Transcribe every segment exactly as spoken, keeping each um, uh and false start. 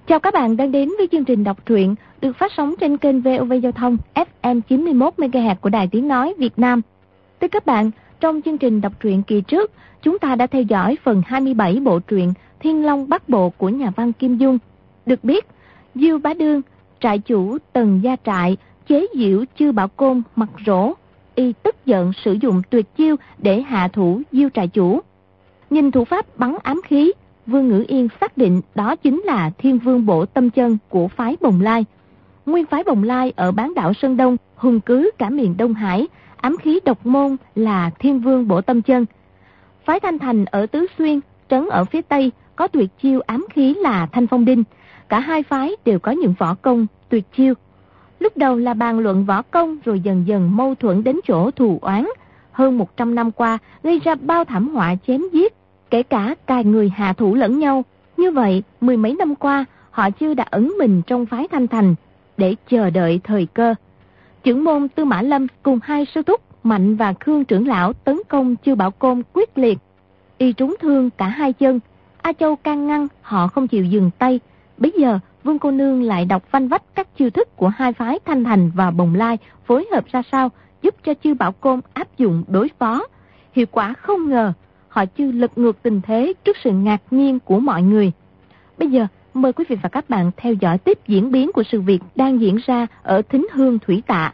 Chào các bạn đang đến với chương trình đọc truyện được phát sóng trên kênh vê o vê Giao thông ép em chín mươi mốt mê ga héc của Đài Tiếng Nói Việt Nam. Thưa các bạn, trong chương trình đọc truyện kỳ trước, chúng ta đã theo dõi phần hai mươi bảy bộ truyện Thiên Long Bát Bộ của nhà văn Kim Dung. Được biết, Diêu Bá Đương, trại chủ Tần Gia Trại, chế giễu Chư Bảo Côn mặt rỗ, y tức giận sử dụng tuyệt chiêu để hạ thủ Diêu trại chủ. Nhìn thủ pháp bắn ám khí, Vương Ngữ Yên xác định đó chính là Thiên Vương Bổ Tâm Chân của phái Bồng Lai. Nguyên phái Bồng Lai ở bán đảo Sơn Đông hùng cứ cả miền Đông Hải, ám khí độc môn là Thiên Vương Bổ Tâm Chân. Phái Thanh Thành ở Tứ Xuyên, trấn ở phía Tây, có tuyệt chiêu ám khí là Thanh Phong Đinh. Cả hai phái đều có những võ công tuyệt chiêu. Lúc đầu là bàn luận võ công, rồi dần dần mâu thuẫn đến chỗ thù oán. Hơn một trăm năm qua gây ra bao thảm họa chém giết, kể cả cài người hạ thủ lẫn nhau. Như vậy, mười mấy năm qua, họ chưa đã ẩn mình trong phái Thanh Thành để chờ đợi thời cơ. Chưởng môn Tư Mã Lâm cùng hai sư thúc Mạnh và Khương trưởng lão tấn công Chư Bảo Côn quyết liệt, y trúng thương cả hai chân. A Châu can ngăn, họ không chịu dừng tay. Bây giờ Vương cô nương lại đọc vanh vách các chiêu thức của hai phái Thanh Thành và Bồng Lai phối hợp ra sao, giúp cho Chư Bảo Côn áp dụng đối phó. Hiệu quả không ngờ, họ Chư lật ngược tình thế trước sự ngạc nhiên của mọi người. Bây giờ mời quý vị và các bạn theo dõi tiếp diễn biến của sự việc đang diễn ra ở Thính Hương Thủy Tạ.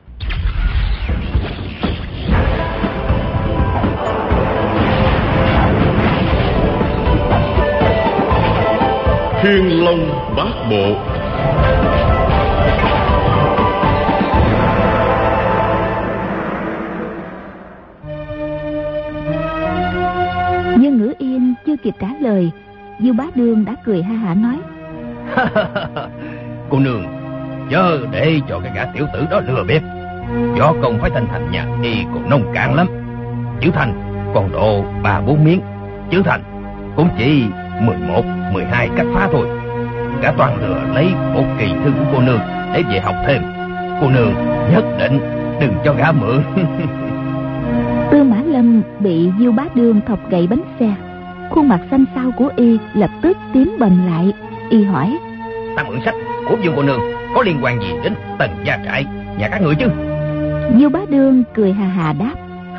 Thiên Long Bát Bộ. Dương Ngữ Yên chưa kịp trả lời, Diêu Bá Đương đã cười ha hả nói: Cô nương chớ để cho cái gã tiểu tử đó lừa bịp. Võ công phải Thanh Thành nhà y còn nông cạn lắm. Chữ Thành còn độ ba bốn miếng, Chữ Thành cũng chỉ mười một, mười hai cách phá thôi. Cả toàn lừa lấy một kỳ thư của cô nương để về học thêm. Cô nương nhất định đừng cho gã mượn. Tư Mã Lâm bị Diêu Bá Đương thọc gậy bánh xe, khuôn mặt xanh xao của y lập tức tím bầm lại. Y hỏi: Ta mượn sách của Dương cô nương có liên quan gì đến Tần Gia Trại nhà các người chứ? Diêu Bá Đương cười hà hà đáp: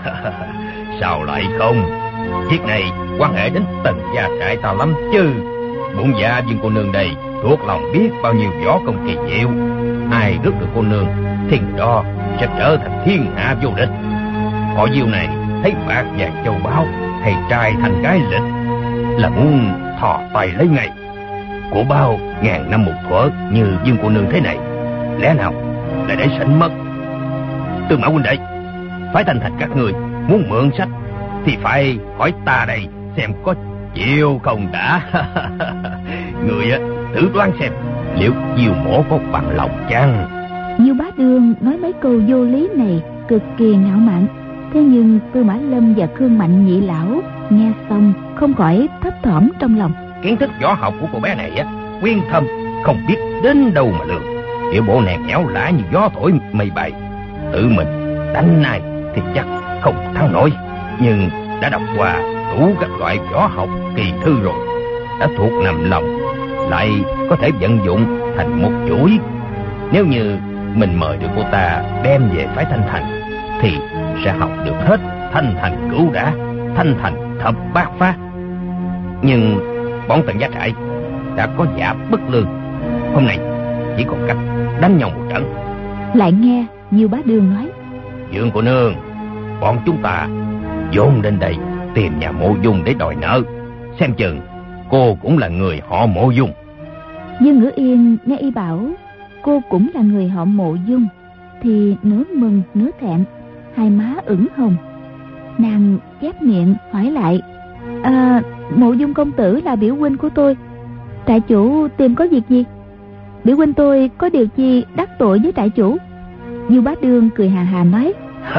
Sao lại không? Việc này quan hệ đến Tần Gia Trại ta lắm chứ. Bổn dạ Dương cô nương đây thuộc lòng biết bao nhiêu võ công kỳ diệu. Ai rước được cô nương thì đó sẽ trở thành thiên hạ vô địch. Họ Diêu này thấy bạc vàng châu báu hay trai thành gái lịch là muốn thò tay lấy ngay. Của bao ngàn năm một thuở như Dương cô nương thế này, lẽ nào lại để sảnh mất? Tư Mã huynh đệ, phải Thanh Thành các người muốn mượn sách thì phải hỏi ta đây xem có chịu không đã. Người á thử đoán xem liệu Diêu mổ có bằng lòng chăng? Diêu Bá Đương nói mấy câu vô lý này cực kỳ ngạo mạn. Thế nhưng Tư Mã Lâm và Khương Mạnh nhị lão nghe xong không khỏi thấp thỏm trong lòng. Kiến thức võ học của cô bé này á quyên thâm không biết đến đâu mà lường. Kiểu bộ nẹt nhẽo lã như gió thổi mây bay. Tự mình đánh này thì chắc không thắng nổi, nhưng đã đọc qua đủ các loại võ học kỳ thư rồi, đã thuộc nằm lòng, lại có thể vận dụng thành một chuỗi. Nếu như mình mời được cô ta đem về phái Thanh Thành thì sẽ học được hết Thanh Thành Cửu Đả, Thanh Thành Thập Bát Phá. Nhưng bọn Tần Gia Trại đã có dạ bất lương, hôm nay chỉ còn cách đánh nhau một trận. Lại nghe Diêu Bá Đương nói: Dương cô nương, bọn chúng ta dồn đến đây tìm nhà Mộ Dung để đòi nợ. Xem chừng cô cũng là người họ Mộ Dung. Dương Ngữ Yên nghe y bảo cô cũng là người họ Mộ Dung thì nửa mừng nửa thẹn, hai má ửng hồng. Nàng chép miệng hỏi lại: À, Mộ Dung công tử là biểu huynh của tôi, trại chủ tìm có việc gì? Biểu huynh tôi có điều chi đắc tội với trại chủ? Diêu Bá Đương cười hà hà nói: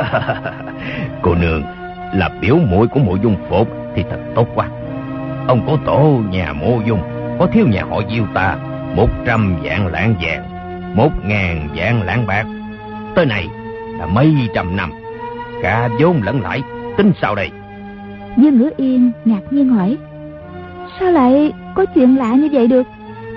Cô nương là biểu muội của Mộ Dung Phột thì thật tốt quá. Ông cố tổ nhà Mộ Dung có thiếu nhà họ Diêu ta một trăm vạn lạng vàng, một ngàn vạn lạng bạc. Tới này là mấy trăm năm, cả vốn lẫn lãi, tính sao đây? Dương Ngữ Yên ngạc nhiên hỏi: Sao lại có chuyện lạ như vậy được?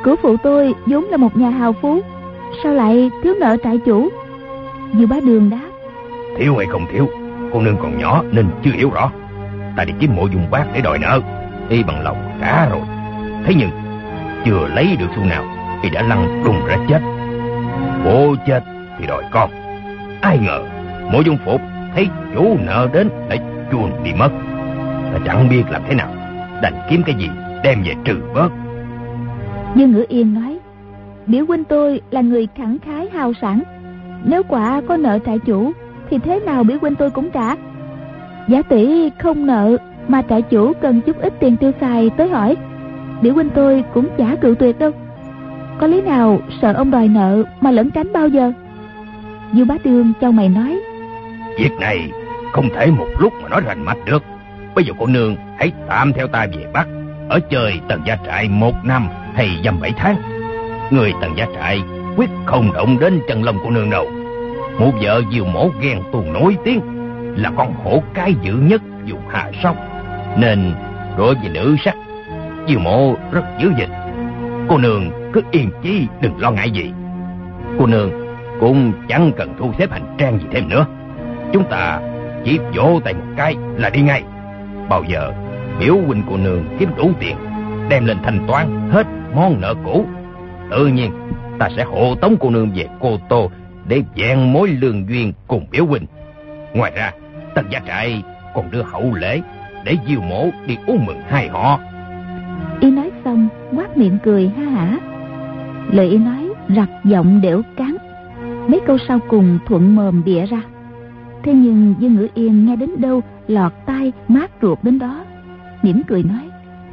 Cửu phụ tôi vốn là một nhà hào phú, sao lại thiếu nợ trại chủ? Diêu Bá Đường đáp. Thiếu hay không thiếu, cô nương còn nhỏ nên chưa hiểu rõ. Ta đi kiếm Mộ Dung Bác để đòi nợ, y bằng lòng trả rồi. Thế nhưng chưa lấy được xu nào, y đã lăn đùng ra chết. Bố chết thì đòi con. Ai ngờ Mộ Dung Phục thấy chủ nợ đến lại chuồn đi mất. Ta chẳng biết làm thế nào, đành kiếm cái gì đem về trừ bớt. Dương Ngữ Yên nói, biểu huynh tôi là người khẳng khái hào sản, nếu quả có nợ trại chủ thì thế nào biểu huynh tôi cũng trả. Giả tỷ không nợ mà trại chủ cần chút ít tiền tiêu xài tới hỏi, biểu huynh tôi cũng chả cự tuyệt đâu. Có lý nào sợ ông đòi nợ mà lẩn tránh bao giờ? Diêu Bá Đường chau mày nói, việc này không thể một lúc mà nói rành mạch được. Bây giờ cô nương hãy tạm theo ta về Bắc, ở chơi Tần Gia Trại một năm hay dăm bảy tháng. Người Tần Gia Trại quyết không động đến chân lông cô nương đâu. Một vợ Diêu Mổ ghen tuồng nổi tiếng, là con hổ cái dữ nhất vùng Hạ Sóc, nên đối với nữ sắc Diêu Mổ rất giữ gìn. Cô nương cứ yên chí đừng lo ngại gì. Cô nương cũng chẳng cần thu xếp hành trang gì thêm nữa. Chúng ta chỉ vỗ tay một cái là đi ngay. Bao giờ biểu huynh cô nương kiếm đủ tiền, đem lên thanh toán hết món nợ cũ, tự nhiên ta sẽ hộ tống cô nương về Cô Tô để vẹn mối lương duyên cùng biểu huynh. Ngoài ra Tần Gia Trại còn đưa hậu lễ để Diêu Mổ đi uống mừng hai họ. Y nói xong quát miệng cười ha hả. Lời y nói rặt giọng đểu cán, mấy câu sau cùng thuận mồm bịa ra. Thế nhưng Dương Ngữ Yên nghe đến đâu lọt tai mát ruột đến đó, mỉm cười nói,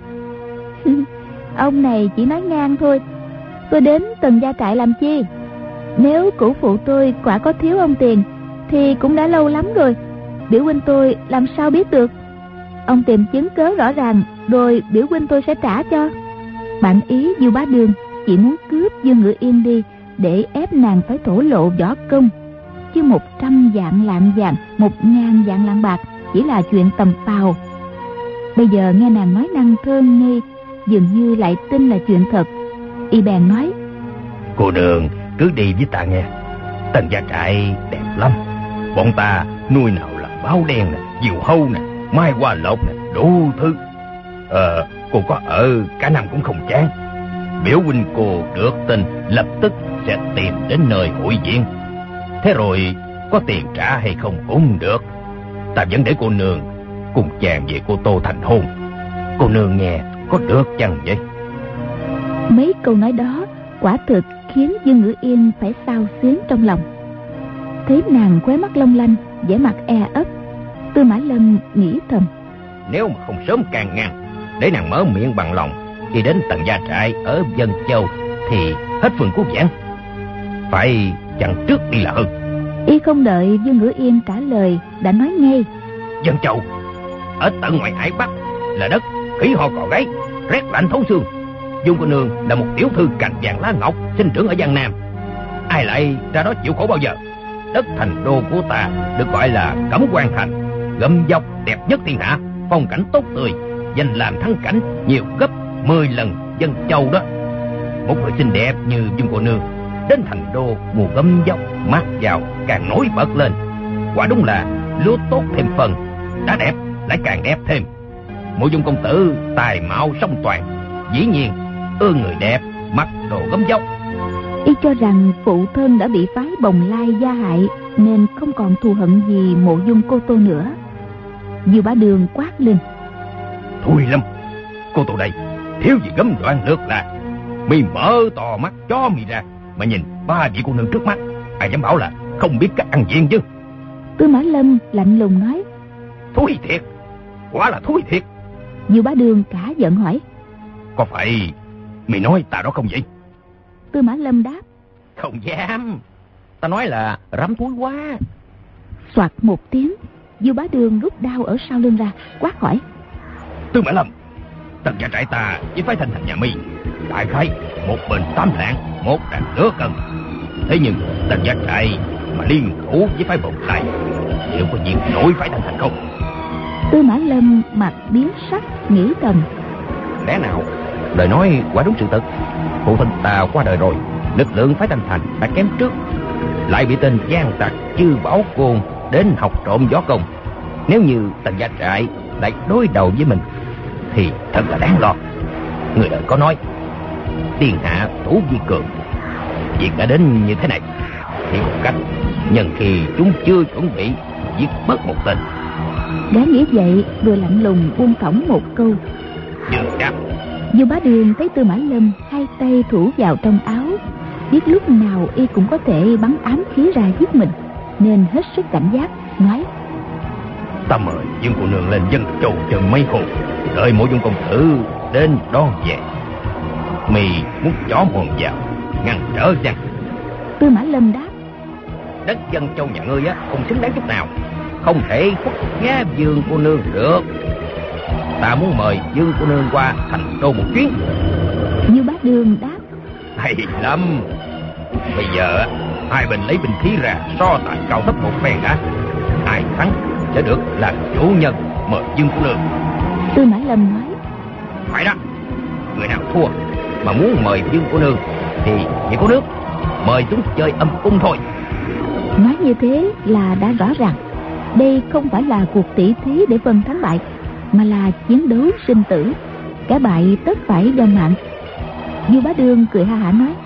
ông này chỉ nói ngang thôi. Tôi đến Tần Gia Trại làm chi? Nếu cửu phụ tôi quả có thiếu ông tiền thì cũng đã lâu lắm rồi, biểu huynh tôi làm sao biết được? Ông tìm chứng cớ rõ ràng rồi biểu huynh tôi sẽ trả cho. Bản ý Diêu Bá Đường chỉ muốn cướp Dương Ngữ Yên đi để ép nàng phải thổ lộ võ công, chứ một trăm vạn lạng vàng, một ngàn vạn lạng bạc chỉ là chuyện tầm phào. Bây giờ nghe nàng nói năng thơ nghi, dường như lại tin là chuyện thật. Y bèn nói, cô nương cứ đi với ta nghe. Tần Gia Trại đẹp lắm, bọn ta nuôi nào là báo đen nè, diều hâu nè, mai hoa lộc nè, đủ thứ. Ờ, cô có ở cả năm cũng không chán. Biểu huynh cô được tin lập tức sẽ tìm đến nơi hội diện. Thế rồi có tiền trả hay không cũng được, ta vẫn để cô nương cùng chàng về Cô Tô thành hôn. Cô nương nghe có được chăng vậy? Mấy câu nói đó quả thực khiến Dương Ngữ Yên phải xao xuyến trong lòng. Thấy nàng khóe mắt long lanh, vẻ mặt e ấp, Tư Mã Lâm nghĩ thầm, nếu mà không sớm càng ngăn, để nàng mở miệng bằng lòng đi đến Tần Gia Trại ở Vân Châu thì hết phần cứu vãn. Phải chặn trước đi là hơn. Y không đợi Dương Ngữ Yên trả lời đã nói ngay, Vân Châu ở tận ngoài hải Bắc là đất khỉ ho cò gáy, rét lạnh thấu xương. Dung cô nương là một tiểu thư cành vàng lá ngọc, sinh trưởng ở Giang Nam, ai lại ra đó chịu khổ bao giờ? Đất thành đô của ta được gọi là Cẩm Quan Thành, gầm dọc đẹp nhất thiên hạ, phong cảnh tốt tươi, danh làm thắng cảnh nhiều gấp mười lần Vân Châu đó. Một người xinh đẹp như Dung cô nương đến thành đô mùa gấm dốc mát vào càng nổi bật lên, quả đúng là lúa tốt thêm phần, đã đẹp lại càng đẹp thêm. Mộ Dung công tử tài mạo song toàn, dĩ nhiên ưa người đẹp, mặc đồ gấm dốc. Y cho rằng phụ thân đã bị phái Bồng Lai gia hại nên không còn thù hận gì Mộ Dung Cô Tô nữa. Diêu Bá Đường quát lên, Thôi Lâm, Cô Tô đây thiếu gì gấm đoạn lượt là. Mi mở to mắt cho mi ra mà nhìn ba vị cô nương trước mắt, ai dám bảo là không biết cách ăn diện chứ? Tư Mã Lâm lạnh lùng nói, Thúi thiệt, quả là thúi thiệt. Diêu Bá Đường cả giận hỏi, có phải mi nói ta đó không vậy? Tư Mã Lâm đáp, không dám, ta nói là rắm thúi quá. Soạt một tiếng, Diêu Bá Đường rút đao ở sau lưng ra, quát hỏi, Tư Mã Lâm, Tần Gia Trại ta với phái Thanh Thành nhà mi đại khái một bên tám lạng, một đàn nửa cân. Thế nhưng Tần Gia Trại mà liên thủ với phái Bồng Lai, liệu có diệt nổi phái Thanh Thành không? Tư Mã Lâm mặt biến sắc, nghĩ thầm, Lẽ nào lời nói quả đúng sự thật? phụ thân ta qua đời rồi, lực lượng phái Thanh Thành đã kém trước, lại bị tên gian tặc Chư Bảo Côn đến học trộm võ công. Nếu như Tần Gia Trại lại đối đầu với mình thì thật là đáng lo. Người đời có nói thiên hạ thủ vi cường. Việc đã đến như thế này thì một cách nhân khi chúng chưa chuẩn bị giết bớt một tên. Gã nghĩ vậy vừa lạnh lùng buông cổng một câu. Dương Đáp. Du Bá Đường thấy Tư Mã Lâm hai tay thủ vào trong áo, biết lúc nào y cũng có thể bắn ám khí ra giết mình, nên hết sức cảnh giác, nói: Ta mời Dương cô nương lên dân châu chơi mấy hôm, đợi Mộ Dung công tử đến đón về. Mì muốn chó mòn vào ngăn trở chăng? Tư Mã Lâm đáp: Đất dân châu nhà ngươi á không xứng đáng chút nào, không thể khuất ngã Dương cô nương được. Ta muốn mời Dương cô nương qua thành đô một chuyến. Du Bá Đường đáp: Hay lắm. Bây giờ hai bên lấy binh khí ra so tài cao thấp một phen đã. Ai thắng sẽ được làm chủ nhân mời Dương cô nương. Tư Mã Lâm nói: Phải đó. Người nào thua mà muốn mời Dương cô nương thì chỉ có nước mời chúng chơi âm cung thôi. Nói như thế là đã rõ ràng đây không phải là cuộc tỷ thí để phân thắng bại, mà là chiến đấu sinh tử, cả bại tất phải do mạng. Du Bá Đường cười ha hả nói: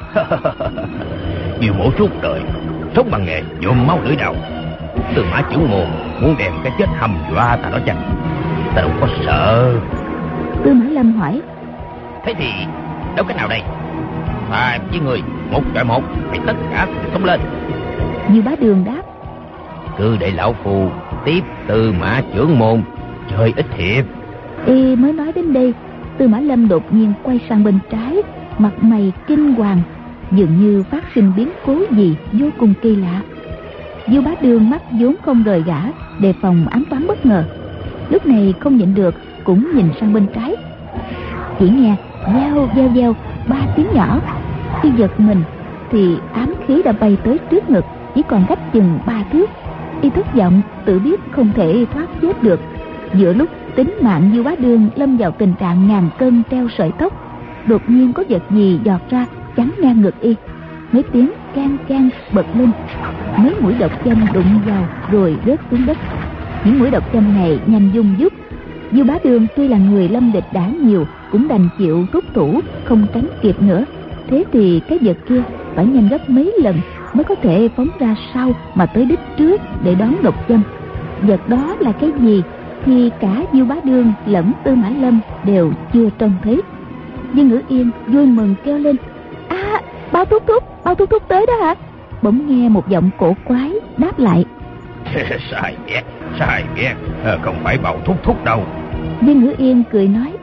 Diêu Mỗ suốt đời sống bằng nghề nhuộm máu lưỡi đao. Tư Mã Chưởng Môn muốn đem cái chết hầm dọa ta đó chăng? Ta đâu có sợ. Tư Mã Lâm hỏi: Thế thì đâu cái nào đây? Ta với người một chọi một, phải tất cả sống lên. Du Bá Đường đáp: Cứ để lão phu tiếp Tư Mã Chưởng Môn chơi ít hiệp. Y mới nói đến đây, Tư Mã Lâm đột nhiên quay sang bên trái, mặt mày kinh hoàng, dường như phát sinh biến cố gì vô cùng kỳ lạ. Du Bá Đường mắt vốn không rời gã, đề phòng ám toán bất ngờ, lúc này không nhịn được cũng nhìn sang bên trái. Chỉ nghe veo veo veo ba tiếng nhỏ. Khi giật mình thì ám khí đã bay tới trước ngực, chỉ còn cách chừng ba thước. Y thất vọng tự biết không thể thoát chết được. Giữa lúc tính mạng Du Bá Đường lâm vào tình trạng ngàn cân treo sợi tóc, đột nhiên có vật gì giọt ra chắn ngang ngực y. Mấy tiếng can can bật lên, mấy mũi độc châm đụng vào rồi rớt xuống đất. Những mũi độc châm này nhanh dung dút. Du Bá Đường tuy là người lâm địch đã nhiều, cũng đành chịu rút thủ, không tránh kịp nữa. Thế thì cái vật kia phải nhanh gấp mấy lần mới có thể phóng ra sau mà tới đích trước để đón độc châm. Vật đó là cái gì thì cả Du Bá Đường lẫn Tư Mã Lâm đều chưa trông thấy. Dương Ngữ Yên vui mừng kêu lên: À, Bao Thúc Thúc, Bao Thúc Thúc tới đó hả? Bỗng nghe một giọng cổ quái đáp lại: Sai ghét, sai ghét, không phải Bao Thúc Thúc đâu. Dương Ngữ Yên cười nói: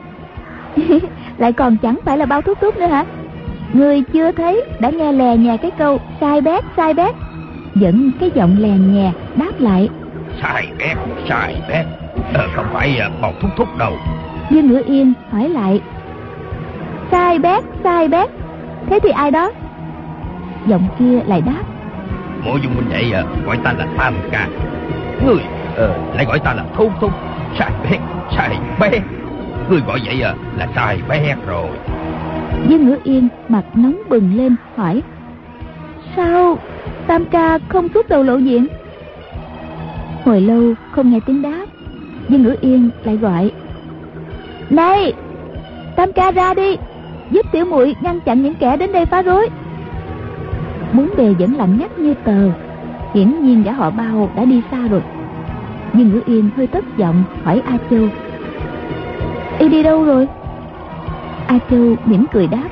Lại còn chẳng phải là Bao Thúc Thúc nữa hả? Người chưa thấy đã nghe lè nhè cái câu sai bét, sai bét. Vẫn cái giọng lè nhè đáp lại: Sai bét, sai bét, ờ, không phải Bao Thúc Thúc đâu. Dương Ngữ Yên hỏi lại: Sai bét, sai bét, thế thì ai đó? Giọng kia lại đáp: Mộ Dung huynh đệ à, gọi ta là Tam Ca. Người ờ, lại gọi ta là Thúc Thúc. Sai bét, sai bét, người gọi vậy à, là sai bét rồi. Dương Ngữ Yên mặt nóng bừng lên hỏi: Sao Tam Ca không xuất đầu lộ diện? Hồi lâu không nghe tiếng đáp, Dương Ngữ Yên lại gọi: Này, Tam Ca ra đi, giúp tiểu muội ngăn chặn những kẻ đến đây phá rối. Bốn bề vẫn lạnh ngắt như tờ, hiển nhiên gã họ Bao đã đi xa rồi. Dương Ngữ Yên hơi thất vọng hỏi A Châu: Y đi đâu rồi? A Châu mỉm cười đáp: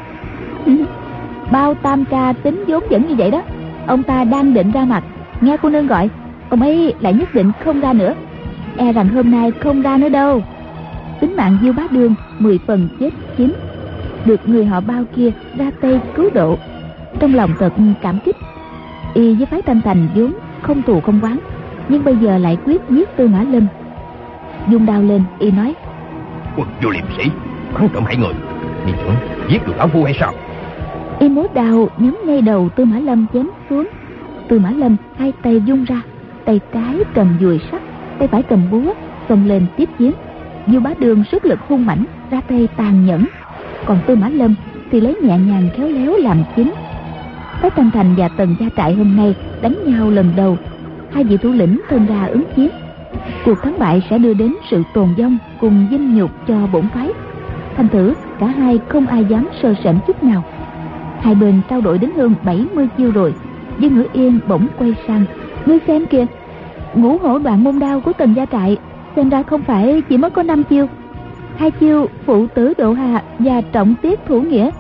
Bao Tam Ca tính vốn vẫn như vậy đó. Ông ta đang định ra mặt, nghe cô nương gọi, ông ấy lại nhất định không ra nữa. E rằng hôm nay không ra nữa đâu. Tính mạng Du Bá Đường mười phần chết chín, được người họ Bao kia ra tay cứu độ, trong lòng thật cảm kích. Y với phái Thanh Thành vốn không thù không oán, nhưng bây giờ lại quyết giết Tư Mã Lâm. Dung đao lên, y nói: Quân vô liêm sĩ, bắn trộm hại người, đi tưởng giết được lão phu hay sao? Y múa đao nhắm ngay đầu Tư Mã Lâm chém xuống. Tư Mã Lâm hai tay vung ra, tay trái cầm dùi sắt, tay phải cầm búa, xông lên tiếp chiến. Du Bá Đường sức lực hung mãnh, ra tay tàn nhẫn, còn Tư Mã Lâm thì lấy nhẹ nhàng khéo léo làm chính. Phái Thanh Thành và Tần Gia Trại hôm nay đánh nhau lần đầu, hai vị thủ lĩnh thân ra ứng chiến. Cuộc thắng bại sẽ đưa đến sự tồn vong cùng vinh nhục cho bổn phái. Thành thử cả hai không ai dám sơ sẩy chút nào. Hai bên trao đổi đến hơn bảy mươi chiêu rồi, Dương Ngữ Yên bỗng quay sang: "Ngươi xem kìa, Ngũ Hổ Đoạn Môn Đao của Tần Gia Trại xem ra không phải chỉ mới có năm chiêu. Hai chiêu Phụ Tử Độ Hà và Trọng Tiết Thủ Nghĩa,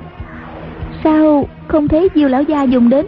sao không thấy Diêu lão gia dùng đến?"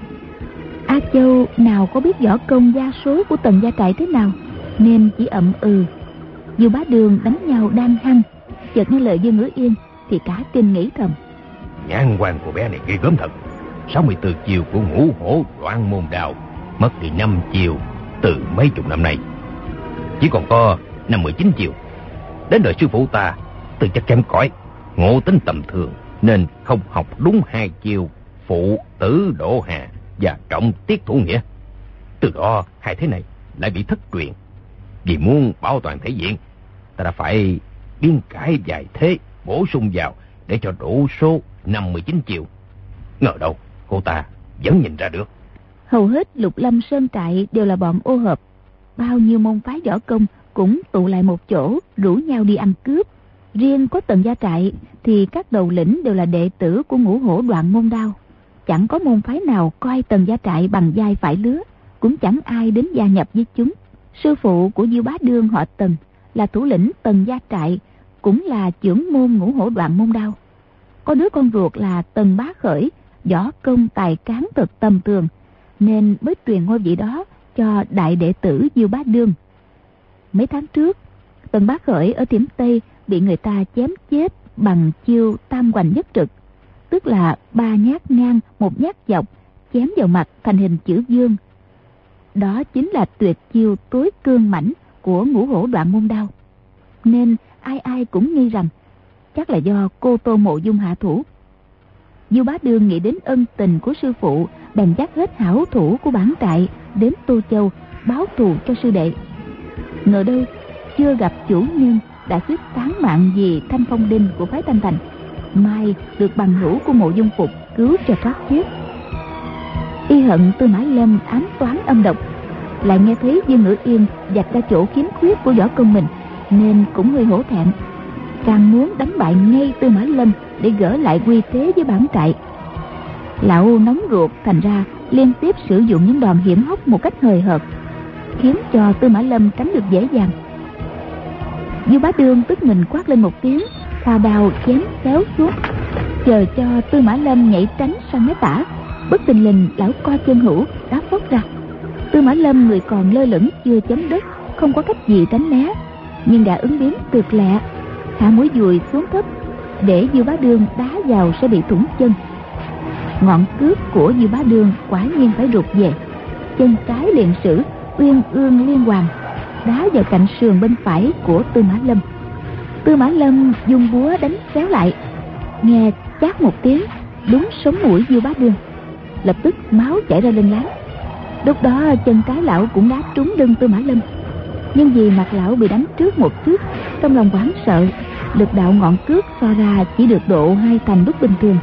A Châu nào có biết võ công gia số của Tần Gia Trại thế nào, nên chỉ ậm ừ. Diêu Bá Đường đánh nhau đang hăng, chợt nghe lời Dương Ngữ Yên thì cả kinh nghĩ thầm: Nhãn quan của bé này ghê gớm thật. sáu mươi tư chiều của Ngũ Hổ Đoạn Môn Đao mất đi năm chiều từ mấy chục năm nay, chỉ còn có năm mươi chín chiều. Đến đời sư phụ ta từ chất kém cỏi, ngộ tính tầm thường, nên không học đúng hai chiều Phụ Tử Độ Hà và Trọng Tiết Thủ Nghĩa. Từ đó hai thế này lại bị thất truyền. Vì muốn bảo toàn thể diện, ta đã phải biên cải vài thế bổ sung vào để cho đủ số năm mươi chín chiều. Ngờ đâu cô ta vẫn nhìn ra được. Hầu hết Lục Lâm Sơn Trại đều là bọn ô hợp, bao nhiêu môn phái võ công cũng tụ lại một chỗ rủ nhau đi ăn cướp. Riêng có Tần Gia Trại thì các đầu lĩnh đều là đệ tử của Ngũ Hổ Đoạn Môn Đao. Chẳng có môn phái nào coi Tần Gia Trại bằng vai phải lứa, cũng chẳng ai đến gia nhập với chúng. Sư phụ của Diêu Bá Đương họ Tần là thủ lĩnh Tần Gia Trại, cũng là trưởng môn Ngũ Hổ Đoạn Môn Đao. Có đứa con ruột là Tần Bá Khởi, võ công tài cán thật tầm thường, nên mới truyền ngôi vị đó cho đại đệ tử Diêu Bá Đương. Mấy tháng trước, Tần Bá Khởi ở Thiểm Tây bị người ta chém chết bằng chiêu tam hoành nhất trực, tức là ba nhát ngang một nhát dọc chém vào mặt thành hình chữ vương. Đó chính là tuyệt chiêu tối cương mãnh của Ngũ Hổ Đoạn Môn Đao, nên ai ai cũng nghi rằng chắc là do cô Tô Mộ Dung hạ thủ. Diêu Bá Đương nghĩ đến ân tình của sư phụ, bèn dắt hết hảo thủ của bản trại đến Tô Châu báo thù cho sư đệ. Ngờ đâu chưa gặp chủ nhân đã suýt tán mạng vì Thanh Phong Đinh của phái Thanh Thành, mai được bằng hữu của Mộ Dung Phục cứu cho thoát chết. Y hận Tư Mã Lâm ám toán âm độc, lại nghe thấy Dương Ngữ Yên vạch ra chỗ khiếm khuyết của võ công mình, nên cũng hơi hổ thẹn, càng muốn đánh bại ngay Tư Mã Lâm để gỡ lại quy thế với bản trại. Lão nóng ruột, thành ra liên tiếp sử dụng những đòn hiểm hóc một cách hời hợt, khiến cho Tư Mã Lâm tránh được dễ dàng. Diêu Bá Đương tức mình quát lên một tiếng, hòa đào chém kéo xuống, chờ cho Tư Mã Lâm nhảy tránh sang mé tả. Bất tình lình lão co chân hữu đá phốc ra. Tư Mã Lâm người còn lơ lửng chưa chấm đất, không có cách gì tránh né, nhưng đã ứng biến tuyệt lẹ, thả mũi dùi xuống thấp để Diêu Bá Đương đá vào sẽ bị thủng chân. Ngọn cước của Diêu Bá Đương quả nhiên phải rụt về, chân trái liền sử uyên ương liên hoàn đá vào cạnh sườn bên phải của Tư Mã Lâm. Tư Mã Lâm dùng búa đánh xéo lại, nghe chát một tiếng đúng sống mũi Diêu Bá Đương, lập tức máu chảy ra lênh láng. Lúc đó chân trái lão cũng đá trúng lưng Tư Mã Lâm, nhưng vì mặt lão bị đánh trước một cước, trong lòng hoảng sợ, lực đạo ngọn cước so ra chỉ được độ hai thành lúc bình thường.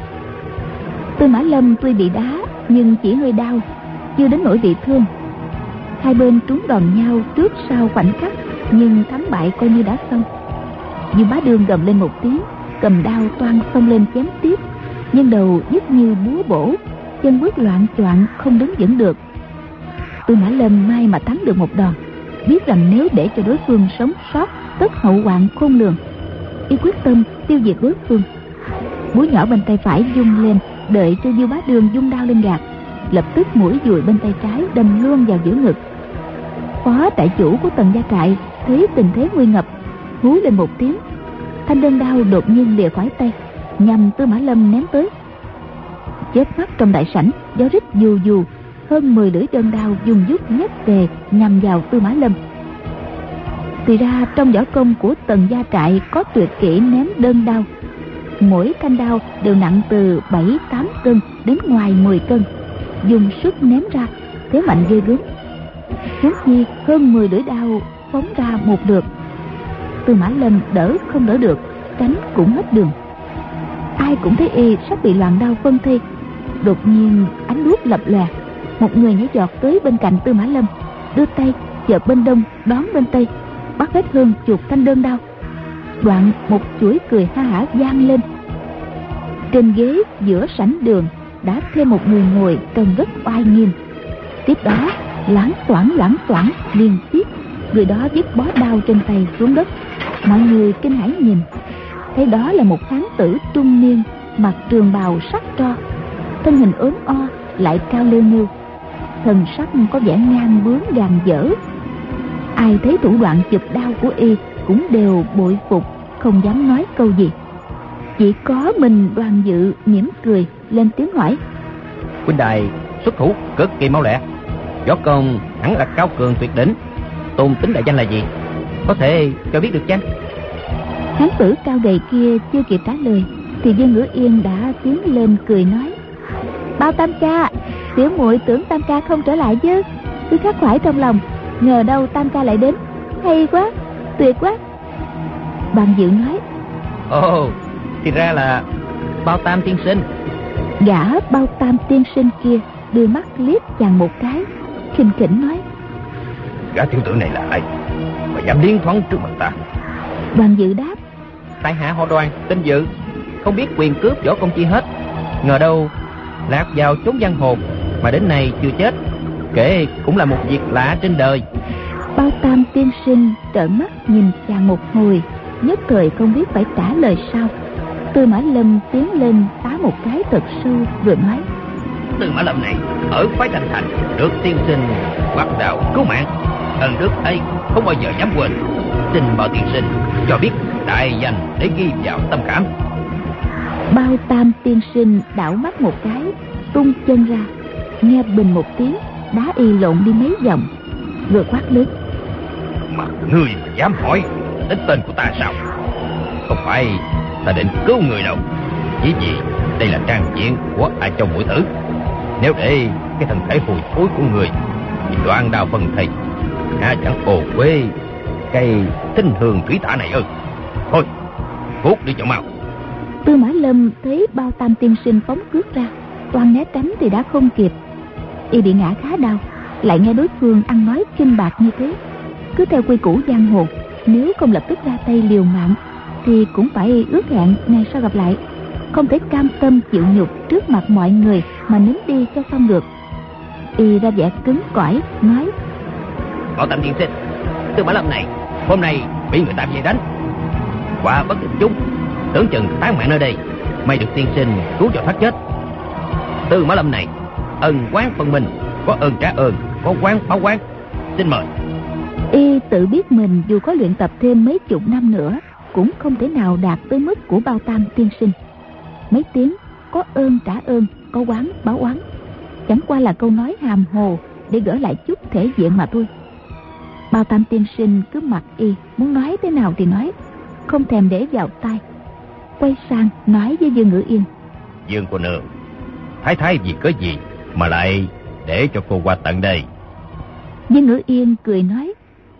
Tư Mã Lâm tuy bị đá nhưng chỉ hơi đau, chưa đến nỗi bị thương. Hai bên trúng đòn nhau trước sau khoảnh khắc, nhưng thắng bại coi như đã xong. Diêu Bá Đương gầm lên một tiếng, cầm đao toan xông lên chém tiếp, nhưng đầu nhức như búa bổ, chân bước loạn choạng không đứng vững được. Tư Mã Lâm may mà thắng được một đòn, biết rằng nếu để cho đối phương sống sót tất hậu hoạn khôn lường. Y quyết tâm tiêu diệt đối phương. Búa nhỏ bên tay phải vung lên, đợi cho Diêu Bá Đương vung đao lên gạt, lập tức mũi dùi bên tay trái đâm luôn vào giữa ngực. Phó trại chủ của Tần Gia Trại thấy tình thế nguy ngập, hú lên một tiếng, thanh đơn đao đột nhiên lìa khỏi tay, nhằm Tư Mã Lâm ném tới. Chớp mắt trong đại sảnh gió rít dù dù, hơn mười lưỡi đơn đao dùng dút nhét về nhằm vào Tư Mã Lâm. Thì ra trong võ công của Tần Gia Trại có tuyệt kỹ ném đơn đao, mỗi thanh đao đều nặng từ bảy tám cân đến ngoài mười cân, dùng sức ném ra thế mạnh ghê gớm. Huống chi hơn mười lưỡi đao phóng ra một lượt, Tư Mã Lâm đỡ không đỡ được, tránh cũng hết đường. ai cũng thấy y sắp bị loạn đao phân thây. Đột nhiên ánh đuốc lập lòe, một người nhảy giọt tới bên cạnh Tư Mã Lâm, đưa tay chợp bên đông đón bên tây, bắt vết thương chuột thanh đơn đao. Đoạn một chuỗi cười ha hả vang lên. Trên ghế giữa sảnh đường đã thêm một người ngồi trông rất oai nghiêm. Tiếp đó loảng xoảng loảng xoảng liên tiếp, người đó vứt bó đao trên tay xuống đất. Mọi người kinh hãi nhìn, thấy đó là một hán tử trung niên, mặc trường bào sắc tro, thân hình ốm o lại cao lêu nêu, thần sắc có vẻ ngang bướng gàn dở. Ai thấy thủ đoạn chụp đao của y cũng đều bội phục, không dám nói câu gì. Chỉ có mình Đoàn Dự mỉm cười lên tiếng hỏi: huynh đài xuất thủ cực kỳ mau lẹ, võ công hẳn là cao cường tuyệt đỉnh. Tôn tính đại danh là gì, có thể cho biết được chăng? Hán tử cao gầy kia chưa kịp trả lời thì Dương Ngữ Yên đã tiến lên cười nói: Bao tam ca, tiểu muội tưởng tam ca không trở lại chứ, cứ khắc khoải trong lòng, ngờ đâu tam ca lại đến, hay quá, tuyệt quá. Đoàn Dự nói: Ồ, thì ra là Bao Tam tiên sinh. Gã Bao Tam tiên sinh kia đưa mắt liếc chàng một cái, khinh khỉnh nói: Gã tiểu tử này là ai mà dám liến thoáng trước mặt ta? Đoàn Dự đáp: Tại hạ họ Đoàn, tên Dự, không biết quyền cướp võ công chi hết, ngờ đâu lạc vào chốn giang hồ mà đến nay chưa chết, kể cũng là một việc lạ trên đời. Bao Tam tiên sinh trợn mắt nhìn chàng một hồi, nhất thời không biết phải trả lời sao. Tư Mã Lâm tiến lên tá một cái thật sâu rồi nói: Tư Mã Lâm này ở phái Thanh Thành được tiên sinh quạt đạo cứu mạng, ân đức ấy không bao giờ dám quên. Xin mời tiên sinh cho biết đại danh để ghi vào tâm khảm. Bao Tam tiên sinh đảo mắt một cái, tung chân ra, nghe bình một tiếng, đá y lộn đi mấy vòng, rồi quát lớn: Mà ngươi mà dám hỏi đến tên của ta sao? Không phải ta định cứu người đâu, chỉ vì đây là trang diện của ai Châu Muội Tử. Nếu để cái thân thể hùi thối của người thì đoạn đao phân thây, há chẳng ồ quê cây tinh hương thủy tả này ư? Thôi, cút đi cho mau. Tư Mã Lâm thấy Bao Tam tiên sinh phóng cước ra, toan né tránh thì đã không kịp. Y bị ngã khá đau, lại nghe đối phương ăn nói kinh bạc như thế. Cứ theo quy củ giang hồ, nếu không lập tức ra tay liều mạng thì cũng phải ước hẹn ngày sau gặp lại, không thể cam tâm chịu nhục trước mặt mọi người mà nín đi cho xong được. Y ra vẻ cứng cỏi nói: Bảo Tam tiên sinh, Tư Mã Lâm này hôm nay bị người ta vây đánh, quả bất tỉnh chúng, tưởng chừng tán mạng nơi đây, may được tiên sinh cứu cho thoát chết. Tư Mã Lâm này ân oán phân minh, có ơn trả ơn, có oán báo oán. Xin mời. Y tự biết mình dù có luyện tập thêm mấy chục năm nữa cũng không thể nào đạt tới mức của Bao Tam tiên sinh. Mấy tiếng có ơn trả ơn, có oán báo oán chẳng qua là câu nói hàm hồ để gỡ lại chút thể diện mà thôi. Bao Tam tiên sinh cứ mặc y, muốn nói thế nào thì nói, không thèm để vào tai. Quay sang nói với Dương Ngữ Yên: Dương cô nương, thái thái vì cớ gì mà lại để cho cô qua tận đây? Dương Ngữ Yên cười nói: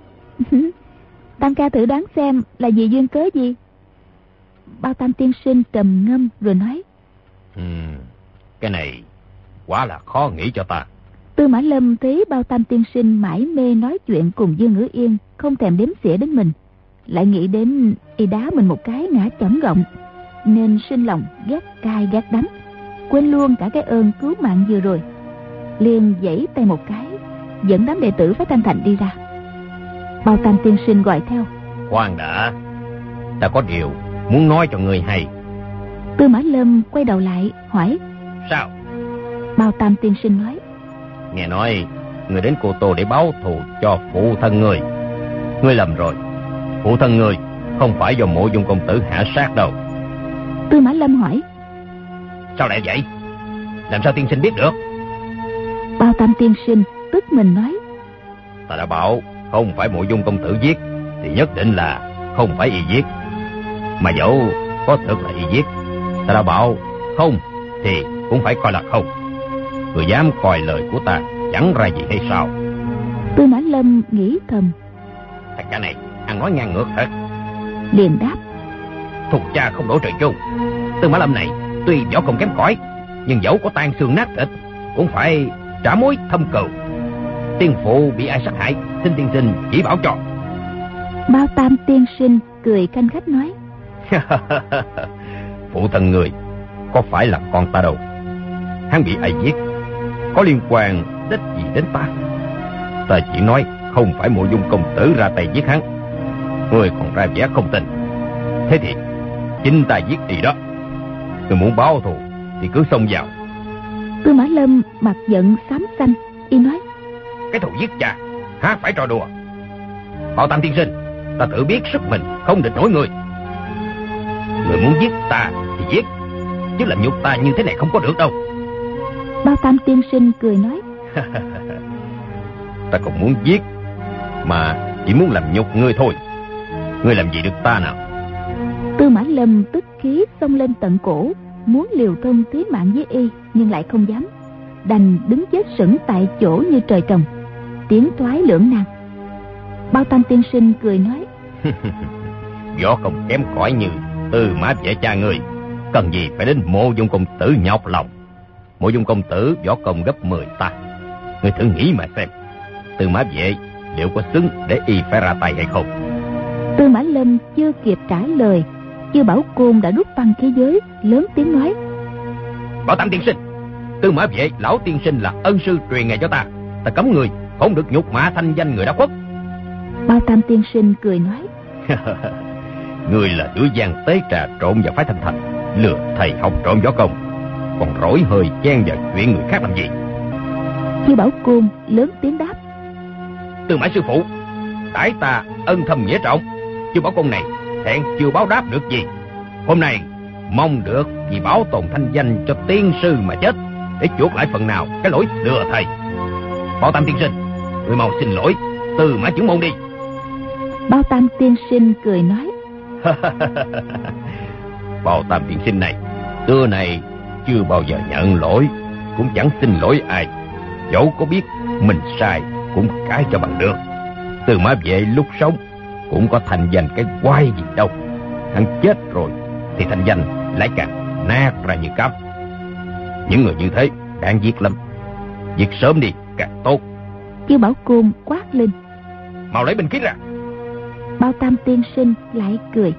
Tam ca thử đoán xem là vì duyên cớ gì. Bao Tam tiên sinh trầm ngâm rồi nói: ừ, cái này quả là khó nghĩ cho ta. Tư Mã Lâm thấy Bao Tam tiên sinh mãi mê nói chuyện cùng Dương Ngữ Yên, không thèm đếm xỉa đến mình, lại nghĩ đến y đá mình một cái ngã chỏng gọng, nên sinh lòng ghét cay ghét đắng, quên luôn cả cái ơn cứu mạng vừa rồi. Liền giãy tay một cái, dẫn đám đệ tử phái Thanh Thành đi ra. Bao Tam tiên sinh gọi theo: Khoan đã, ta có điều muốn nói cho người hay. Tư Mã Lâm quay đầu lại hỏi: Sao? Bao Tam tiên sinh nói: Nghe nói người đến Cô Tô để báo thù cho phụ thân người. Ngươi lầm rồi, phụ thân người không phải do Mộ Dung công tử hạ sát đâu. Tư Mã Lâm hỏi: Sao lại vậy? Làm sao tiên sinh biết được? Bao Tam tiên sinh tức mình nói: Ta đã bảo không phải Mộ Dung công tử giết thì nhất định là không phải y giết. Mà dẫu có thực là y giết, ta đã bảo không thì cũng phải coi là không. Người dám coi lời của ta chẳng ra gì hay sao? Tư Mã Lâm nghĩ thầm: Thằng cả này ăn nói ngang ngược thật. Liền đáp: Thục cha không đổ trời chung, Tư Mã Lâm này tuy võ công kém cỏi, nhưng dẫu có tan xương nát thịt cũng phải trả mối thâm cừu. Tiên phụ bị ai sát hại, xin tiên sinh chỉ bảo cho. Bao Tam tiên sinh cười khanh khách nói: Phụ thân người có phải là con ta đâu. Hắn bị ai giết có liên quan đích gì đến ta? Ta chỉ nói không phải Mộ Dung công tử ra tay giết hắn. Người còn ra vẻ không tin. Thế thì chính ta giết y đó. Người muốn báo thù thì cứ xông vào. Tư Mã Lâm mặt giận xám xanh, y nói: Cái thù giết cha há phải trò đùa. Bao Tam tiên sinh, ta tự biết sức mình không địch nổi người. Người muốn giết ta thì giết, chứ làm nhục ta như thế này không có được đâu. Bao Tam tiên sinh cười nói: Ta không muốn giết, mà chỉ muốn làm nhục ngươi thôi. Ngươi làm gì được ta nào? Tư Mã Lâm tức khí xông lên tận cổ, muốn liều thân tí mạng với y, nhưng lại không dám, đành đứng chết sững tại chỗ như trời trồng, tiến thoái lưỡng nan. Bao Tam tiên sinh cười nói: Võ công kém cỏi như Tư Mã Vệ cha ngươi, cần gì phải đến Mộ Dung công tử nhọc lòng. Mộ Dung công tử võ công gấp mười ta. Ngươi thử nghĩ mà xem, Tư Mã Vệ liệu có xứng để y phải ra tay hay không? Tư Mã Lâm chưa kịp trả lời, Chư Bảo Côn đã rút băng khí giới, lớn tiếng nói: Bảo Tam tiên sinh, Tư Mã Vệ lão tiên sinh là ân sư truyền nghề cho ta. Ta cấm người không được nhục mạ thanh danh người đã khuất. Bao Tam tiên sinh cười nói: Người là đứa gian tế trà trộn vào phái Thanh Thành, lừa thầy học trộm võ công, còn rỗi hơi chen vào chuyện người khác làm gì? Chư Bảo Côn lớn tiếng đáp: Tư Mã sư phụ, đãi ta ân thâm nghĩa trọng, Chư Bảo Côn này hẹn chưa báo đáp được gì. Hôm nay mong được vì bảo tồn thanh danh cho tiên sư mà chết, để chuộc lại phần nào cái lỗi lừa thầy. Bao Tam tiên sinh, người mau xin lỗi Tư Mã trưởng môn đi. Bao Tam tiên sinh cười nói: Bao Tam tiên sinh này xưa này chưa bao giờ nhận lỗi, cũng chẳng xin lỗi ai. Dẫu có biết mình sai cũng cãi cho bằng được. Tư Mã Vệ lúc sống cũng có thành danh cái quái gì đâu. Hắn chết rồi thì thành danh lại càng nát ra như cát. Những người như thế đáng giết lắm, giết sớm đi càng tốt. Chư Bảo Côn quát lên: Mau lấy binh khí ra. Bao Tam tiên sinh lại cười: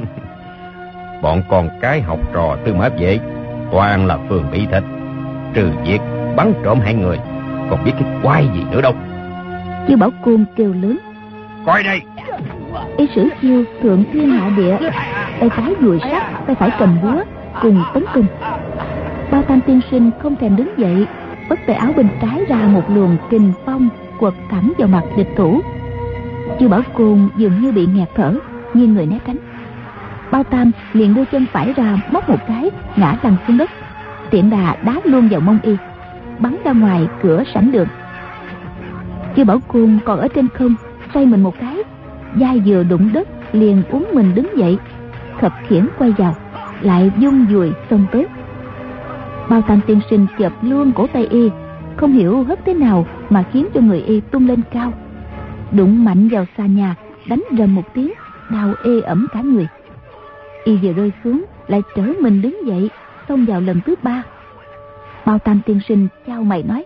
Bọn con cái học trò Tư Mã Vệ toàn là phường bị thịt, trừ việc bắn trộm hai người, còn biết cái quái gì nữa đâu. Chư Bảo Côn kêu lớn: Coi đây! Y sử chiêu thượng thiên hạ địa, tay trái dùi sắt, tay phải cầm búa, cùng tấn công. Bao Tam tiên sinh không thèm đứng dậy, vất tay áo bên trái ra một luồng kình phong quật thẳng vào mặt địch thủ. Chư Bảo Côn dường như bị nghẹt thở, nghiêng người né tránh. Bao Tam liền đưa chân phải ra móc một cái, ngã lăn xuống đất, tiện đà đá luôn vào mông y, bắn ra ngoài cửa sảnh đường. Chư Bảo Côn còn ở trên không, xoay mình một cái, vai vừa đụng đất liền uốn mình đứng dậy, khập khiễng quay vào, lại vung dùi xông tới. Bao Tam tiên sinh chộp luôn cổ tay y, không hiểu hất thế nào mà khiến cho người y tung lên cao, đụng mạnh vào xà nhà, đánh rầm một tiếng, đau ê ẩm cả người. Y vừa rơi xuống lại trở mình đứng dậy, xông vào lần thứ ba. Bao Tam tiên sinh chau mày nói: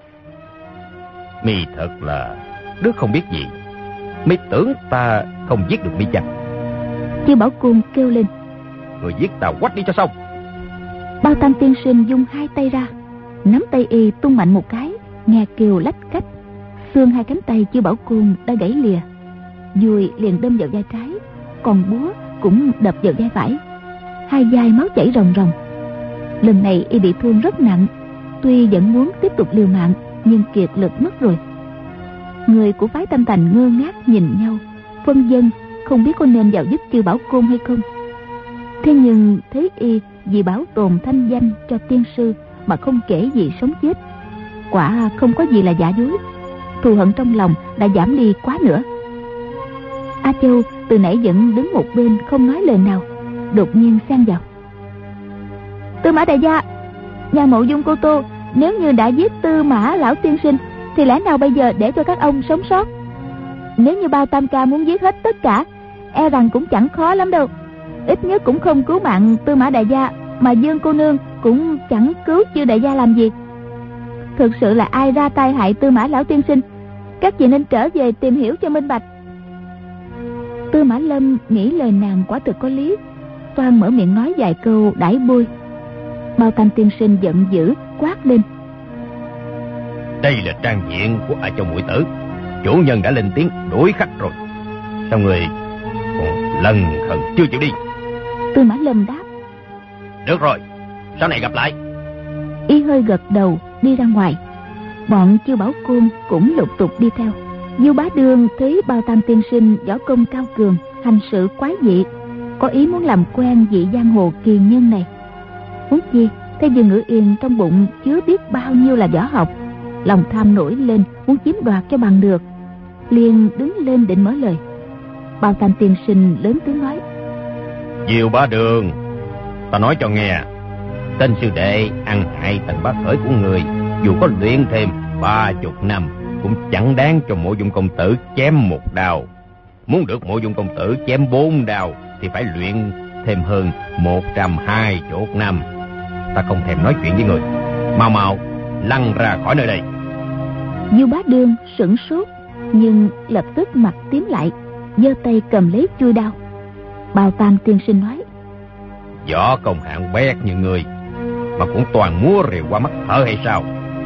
Mi thật là đứa không biết gì. Mi tưởng ta không giết được mi chăng? Chư Bảo Côn kêu lên: Người giết ta quách đi cho xong. Bao Tam tiên sinh dung hai tay ra, nắm tay y tung mạnh một cái, nghe kêu lách cách, xương hai cánh tay Chư Bảo Côn đã gãy lìa, dùi liền đâm vào vai trái, còn búa cũng đập vào vai phải, hai vai máu chảy ròng ròng. Lần này y bị thương rất nặng, tuy vẫn muốn tiếp tục liều mạng nhưng kiệt lực mất rồi. Người của phái Tam Thành ngơ ngác nhìn nhau, phân vân không biết có nên vào giúp Chư Bảo Côn hay không. Thế nhưng thấy y vì bảo tồn thanh danh cho tiên sư mà không kể gì sống chết, quả không có gì là giả dối. Thù hận trong lòng đã giảm đi quá nữa. A Châu từ nãy vẫn đứng một bên không nói lời nào, đột nhiên xen vào: Tư Mã đại gia, nhà Mộ Dung cô tô nếu như đã giết Tư Mã lão tiên sinh thì lẽ nào bây giờ để cho các ông sống sót? Nếu như Bao Tam ca muốn giết hết tất cả, e rằng cũng chẳng khó lắm đâu. Ít nhất cũng không cứu mạng Tư Mã đại gia mà Dương cô nương cũng chẳng cứu Chư đại gia làm gì. Thực sự là ai ra tay hại Tư Mã lão tiên sinh, các vị nên trở về tìm hiểu cho minh bạch. Tư Mã Lâm nghĩ lời nàng quả thực có lý, toan mở miệng nói vài câu đãi bôi. Bao Tam tiên sinh giận dữ quát lên: Đây là trang diện của A Châu muội tử, chủ nhân đã lên tiếng đuổi khách rồi, sao người còn lần khẩn chưa chịu đi? Tư Mã Lâm đáp: Được rồi, sau này gặp lại. Y hơi gật đầu đi ra ngoài. Bọn Chiêu Bảo Côn cũng lục tục đi theo. Du Bá Đương thấy Bao Tam tiên sinh võ công cao cường, hành sự quái dị, có ý muốn làm quen vị giang hồ kỳ nhân này. Huống chi thấy Dương Ngữ Yên trong bụng chứa biết bao nhiêu là võ học, lòng tham nổi lên muốn chiếm đoạt cho bằng được, liền đứng lên định mở lời. Bao Tam tiên sinh lớn tiếng nói: Diêu Bá Đường, ta nói cho nghe, tên sư đệ ăn hại Tần Bá Khởi của người, dù có luyện thêm ba chục năm cũng chẳng đáng cho Mộ Dung công tử chém một đao. Muốn được Mộ Dung công tử chém bốn đao thì phải luyện thêm hơn một trăm hai chục năm. Ta không thèm nói chuyện với người, mau mau lăn ra khỏi nơi đây. Du Bá Đương sửng sốt, nhưng lập tức mặt tím lại, giơ tay cầm lấy chuôi đao. Bao Tam tiên sinh nói: Võ công hạng bét như người mà cũng toàn múa rìu qua mắt thở hay sao?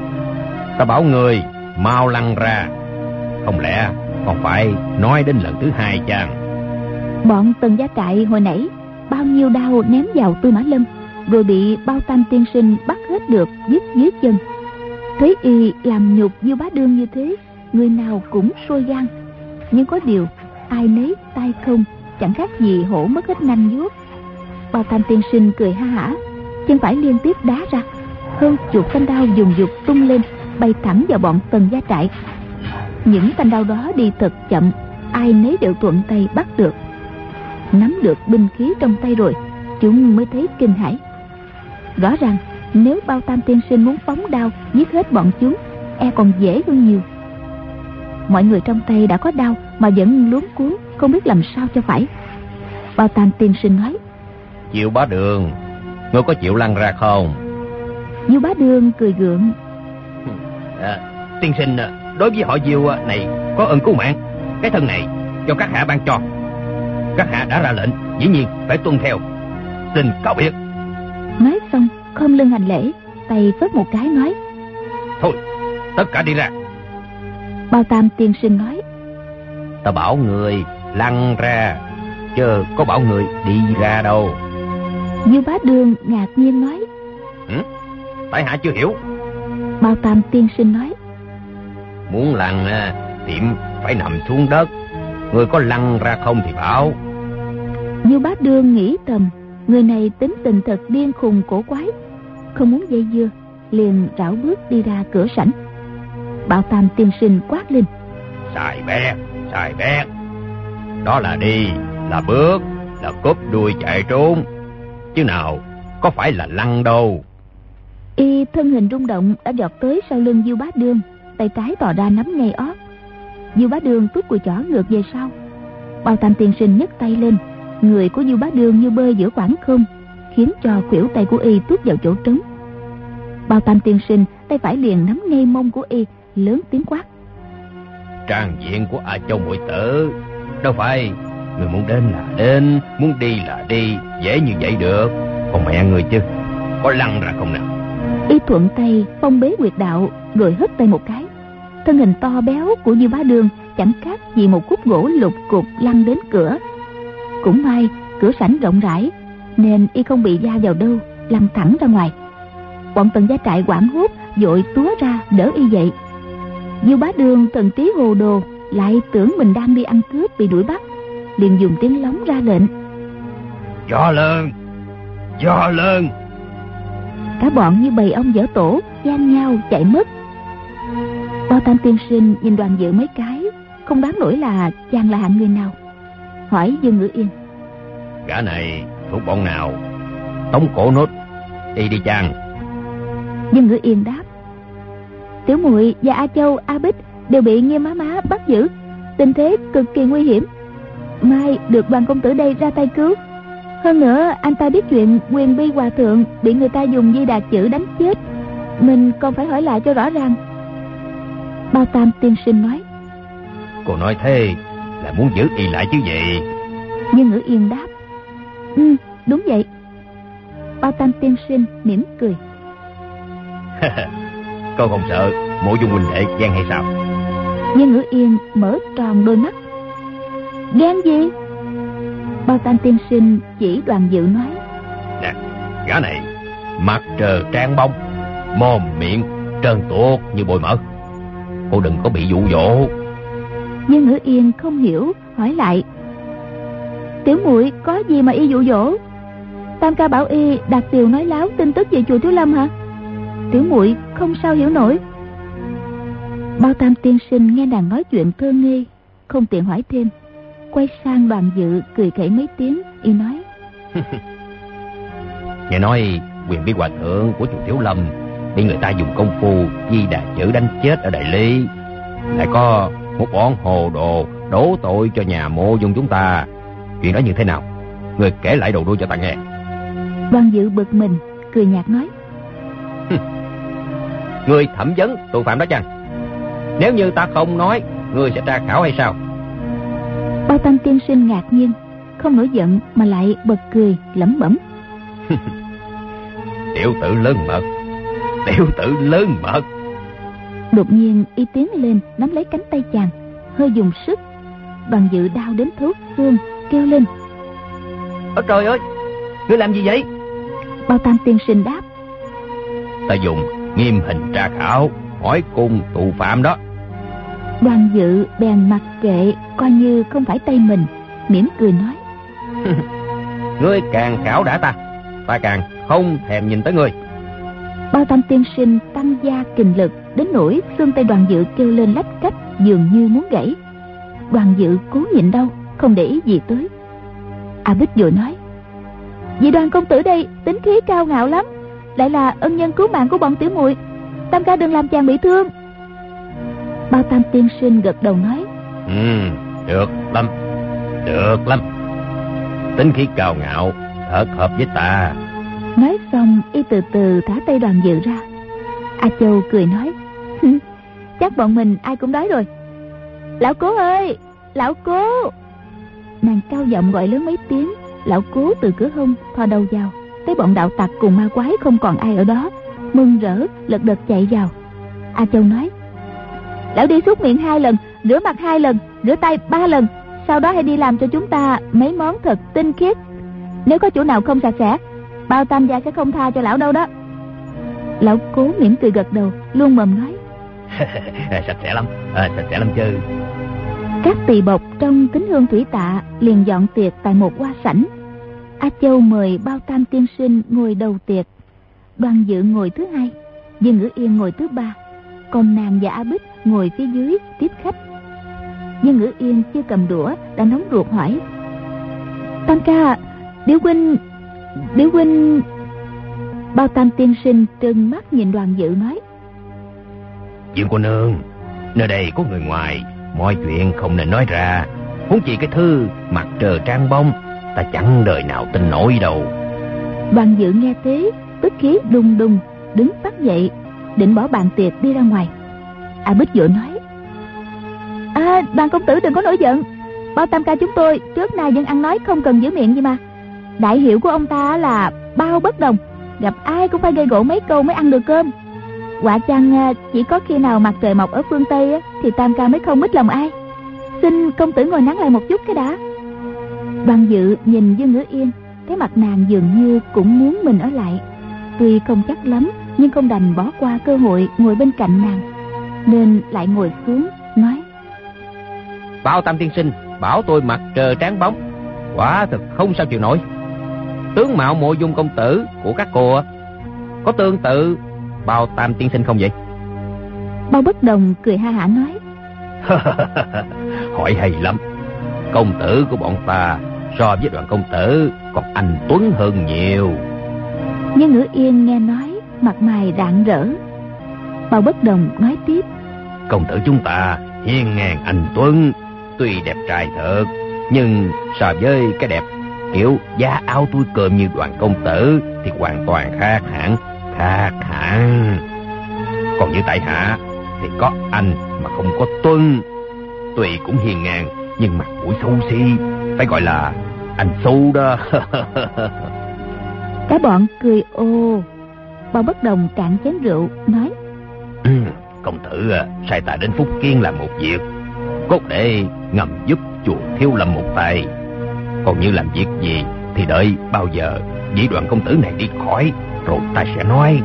Ta bảo người mau lăn ra, không lẽ còn phải nói đến lần thứ hai chăng? Bọn Tần Gia Trại hồi nãy bao nhiêu đao ném vào Tư Mã Lâm, rồi bị Bao Tam tiên sinh bắt hết được dứt dưới chân. Thấy y làm nhục Du Bá Đương như thế, người nào cũng sôi gan. Nhưng có điều ai nấy tay không, chẳng khác gì hổ mất hết nanh vuốt. Bao Tam tiên sinh cười ha hả, chân phải liên tiếp đá ra, hơn chục thanh đao dùng dục tung lên, bay thẳng vào bọn Tần Gia Trại. Những thanh đao đó đi thật chậm, ai nấy đều thuận tay bắt được. Nắm được binh khí trong tay rồi, chúng mới thấy kinh hãi. Rõ ràng nếu Bao Tam tiên sinh muốn phóng đao giết hết bọn chúng, e còn dễ hơn nhiều. Mọi người trong tay đã có đao mà vẫn luống cuống, không biết làm sao cho phải. Bao Tam tiên sinh nói: Diêu Bá Đường, ngươi có chịu lăn ra không? Diêu Bá Đường cười gượng: À, tiên sinh đối với họ Diêu này có ơn cứu mạng, cái thân này cho các hạ ban cho. Các hạ đã ra lệnh, dĩ nhiên phải tuân theo. Xin cáo biệt. Nói xong khom lưng hành lễ, tay phất một cái nói: Thôi, tất cả đi ra. Bao Tam tiên sinh nói: Ta bảo người lăn ra, chứ có bảo người đi ra đâu. Diêu Bá Đường ngạc nhiên nói: Ừ? Tại hạ chưa hiểu. Bao Tam tiên sinh nói: Muốn lăn thì phải nằm xuống đất, người có lăn ra không thì bảo. Diêu Bá Đường nghĩ thầm, người này tính tình thật điên khùng cổ quái, không muốn dây dưa, liền rảo bước đi ra cửa sảnh. Bao Tam tiên sinh quát lên: Xài bét, xài bét. Đó là đi, là bước, là cúp đuôi chạy trốn, chứ nào có phải là lăn đâu. Y thân hình rung động đã giọt tới sau lưng Diêu Bá Đương, tay trái tỏ ra nắm ngay ót. Diêu Bá Đương tuốt cùi chỏ ngược về sau. Bao Tam tiên sinh nhấc tay lên, người của Diêu Bá Đương như bơi giữa khoảng không, khiến cho khuỷu tay của y tuốt vào chỗ trống. Bao Tam tiên sinh tay phải liền nắm ngay mông của y, lớn tiếng quát: Trang diện của A Châu muội tử đâu phải người muốn đến là đến, muốn đi là đi, dễ như vậy được. Còn mẹ người chứ, có lăn ra không nào? Y thuận tay phong bế huyệt đạo, rồi hất tay một cái. Thân hình to béo của Diêu Bá Đương chẳng khác gì một khúc gỗ lục cục lăn đến cửa. Cũng may cửa sảnh rộng rãi, nên y không bị va vào đâu, lăn thẳng ra ngoài. Bọn Tần Gia Trại hoảng hốt vội túa ra đỡ y dậy. Diêu Bá Đương thần trí hồ đồ, lại tưởng mình đang đi ăn cướp bị đuổi bắt, liền dùng tiếng lóng ra lệnh: Gió lớn, gió lớn. Cả bọn như bầy ong dở tổ, gian nhau chạy mất. Bao Tam tiên sinh nhìn Đoàn Dự mấy cái, không đoán nổi là chàng là hạng người nào, hỏi Dương Ngữ Yên: Gã này thuộc bọn nào? Tống cổ nốt đi đi chàng. Dương Ngữ Yên đáp: Tiểu muội và A Châu, A Bích đều bị Nghiêm má má bắt giữ, tình thế cực kỳ nguy hiểm. Mai được Đoàn công tử đây ra tay cứu. Hơn nữa anh ta biết chuyện Quyền Bi hòa thượng bị người ta dùng Di Đà chữ đánh chết, mình còn phải hỏi lại cho rõ ràng. Bao Tam tiên sinh nói. Cô nói thế là muốn giữ y lại chứ gì? Dương Ngữ Yên đáp. Ừ, đúng vậy. Bao Tam tiên sinh mỉm cười. Cô không sợ Mộ Dung huynh đệ ghen hay sao? Dương Ngữ Yên mở tròn đôi mắt. Ghen gì? Bao Tam tiên sinh chỉ Đoàn Dự nói. Nè, gã này mặt trờ trang bông, mồm miệng trơn tuột như bồi mỡ. Cô đừng có bị dụ dỗ. Dương Ngữ Yên không hiểu, hỏi lại. Tiểu muội có gì mà y dụ dỗ? Tam ca bảo y đặt tiều nói láo tin tức về chùa Thiếu Lâm hả? Tiểu muội không sao hiểu nổi. Bao Tam tiên sinh nghe nàng nói chuyện thơ nghi, không tiện hỏi thêm, quay sang Đoàn Dự cười khẩy mấy tiếng, y nói. Nghe nói Quyền Bi hòa thượng của chùa Thiếu Lâm bị người ta dùng công phu Di Đà chữ đánh chết ở Đại Lý, lại có một bọn hồ đồ đổ tội cho nhà Mộ Dung chúng ta. Chuyện đó như thế nào? Người kể lại đầu đuôi cho ta nghe. Đoàn Dự bực mình, cười nhạt nói. Người thẩm vấn tội phạm đó chăng? Nếu như ta không nói, người sẽ tra khảo hay sao? Bao Tam tiên sinh ngạc nhiên, không nổi giận mà lại bật cười lẩm bẩm. Tiểu tử lớn mật, tiểu tử lớn mật. Đột nhiên y tiến lên nắm lấy cánh tay chàng, hơi dùng sức. Đoàn Dự đau đến thấu xương, kêu lên. Ôi trời ơi, ngươi làm gì vậy? Bao Tam tiên sinh đáp. Ta dùng nghiêm hình tra khảo, hỏi cung tù phạm đó. Đoàn Dự bèn mặc kệ, coi như không phải tay mình, mỉm cười nói. Ngươi càng khảo đã ta, ta càng không thèm nhìn tới ngươi. Bao Tam tiên sinh tăng gia kình lực đến nỗi xương tay Đoàn Dự kêu lên lách cách, dường như muốn gãy. Đoàn Dự cố nhịn đau, không để ý gì tới. A Bích vội nói. Vị Đoàn công tử đây tính khí cao ngạo lắm, lại là ân nhân cứu mạng của bọn tiểu muội, Tam ca đừng làm chàng bị thương. Bao Tam tiên sinh gật đầu nói. Ừ, được lắm, được lắm. Tính khí cao ngạo thật hợp với ta. Nói xong y từ từ thả tay Đoàn Dự ra. A Châu cười nói. Chắc bọn mình ai cũng đói rồi. Lão Cố ơi, lão Cố. Nàng cao giọng gọi lớn mấy tiếng. Lão Cố từ cửa hông thò đầu vào, thấy bọn đạo tặc cùng ma quái không còn ai ở đó, mừng rỡ lật đật chạy vào. A Châu nói. Lão đi súc miệng hai lần, rửa mặt hai lần, rửa tay ba lần, sau đó hãy đi làm cho chúng ta mấy món thật tinh khiết. Nếu có chỗ nào không sạch sẽ, Bao Tam gia sẽ không tha cho lão đâu đó. Lão Cố mỉm cười gật đầu, luôn mồm nói. Sạch sẽ lắm, à, sạch sẽ lắm chứ. Các tỳ bộc trong Kính Hương Thủy Tạ liền dọn tiệc tại một hoa sảnh. A Châu mời Bao Tam tiên sinh ngồi đầu tiệc, Đoàn Dự ngồi thứ hai, Dương Ngữ Yên ngồi thứ ba, còn nàng và A Bích ngồi phía dưới tiếp khách. Dương Ngữ Yên chưa cầm đũa đã nóng ruột hỏi. Tam ca, Điểu huynh, Điểu huynh. Bao Tam tiên sinh trừng mắt nhìn Đoàn Dự nói. Dương cô nương, nơi đây có người ngoài, mọi chuyện không nên nói ra. Huống chi cái thư mặt trờ trang bông, ta chẳng đời nào tin nổi đâu. Đoàn Dự nghe thế tức khí đùng đùng, đứng phát dậy định bỏ bàn tiệc đi ra ngoài. A Bích vội nói. À, Đoàn công tử đừng có nổi giận, Bao Tam ca chúng tôi trước nay vẫn ăn nói không cần giữ miệng gì mà. Đại hiệu của ông ta là Bao Bất Đồng, gặp ai cũng phải gây gỗ mấy câu mới ăn được cơm. Quả chăng chỉ có khi nào mặt trời mọc ở phương Tây thì Tam ca mới không mít lòng ai. Xin công tử ngồi nắng lại một chút cái đã. Đoàn Dự nhìn Dương Ngữ Yên, thấy mặt nàng dường như cũng muốn mình ở lại. Tuy không chắc lắm, nhưng không đành bỏ qua cơ hội ngồi bên cạnh nàng, nên lại ngồi xuống nói. Bao Tam tiên sinh bảo tôi mặt trờ tráng bóng, quả thực không sao chịu nổi. Tướng mạo Mộ Dung công tử của các cô có tương tự Bao Tam tiên sinh không vậy? Bao Bất Đồng cười ha hả nói. Hỏi hay lắm. Công tử của bọn ta so với Đoàn công tử còn anh tuấn hơn nhiều. Nhưng Ngữ Yên nghe nói mặt mày rạng rỡ. Bao Bất Đồng nói tiếp. Công tử chúng ta hiên ngang anh tuấn, tuy đẹp trai thật, nhưng so với cái đẹp kiểu da áo túi cơm như Đoàn công tử thì hoàn toàn khác hẳn, khác hẳn. Còn như tại hạ thì có anh mà không có Tuân. Tuy cũng hiền ngang nhưng mặt mũi xấu xí, phải gọi là anh xấu đó. Cả bọn cười ô. Bao Bất Đồng cạn chén rượu nói: ừ, công tử sai ta đến Phúc Kiến làm một việc, cốt để ngầm giúp chùa Thiếu Lâm một tay. Còn như làm việc gì thì đợi bao giờ vị Đoàn công tử này đi khỏi rồi ta sẽ nói.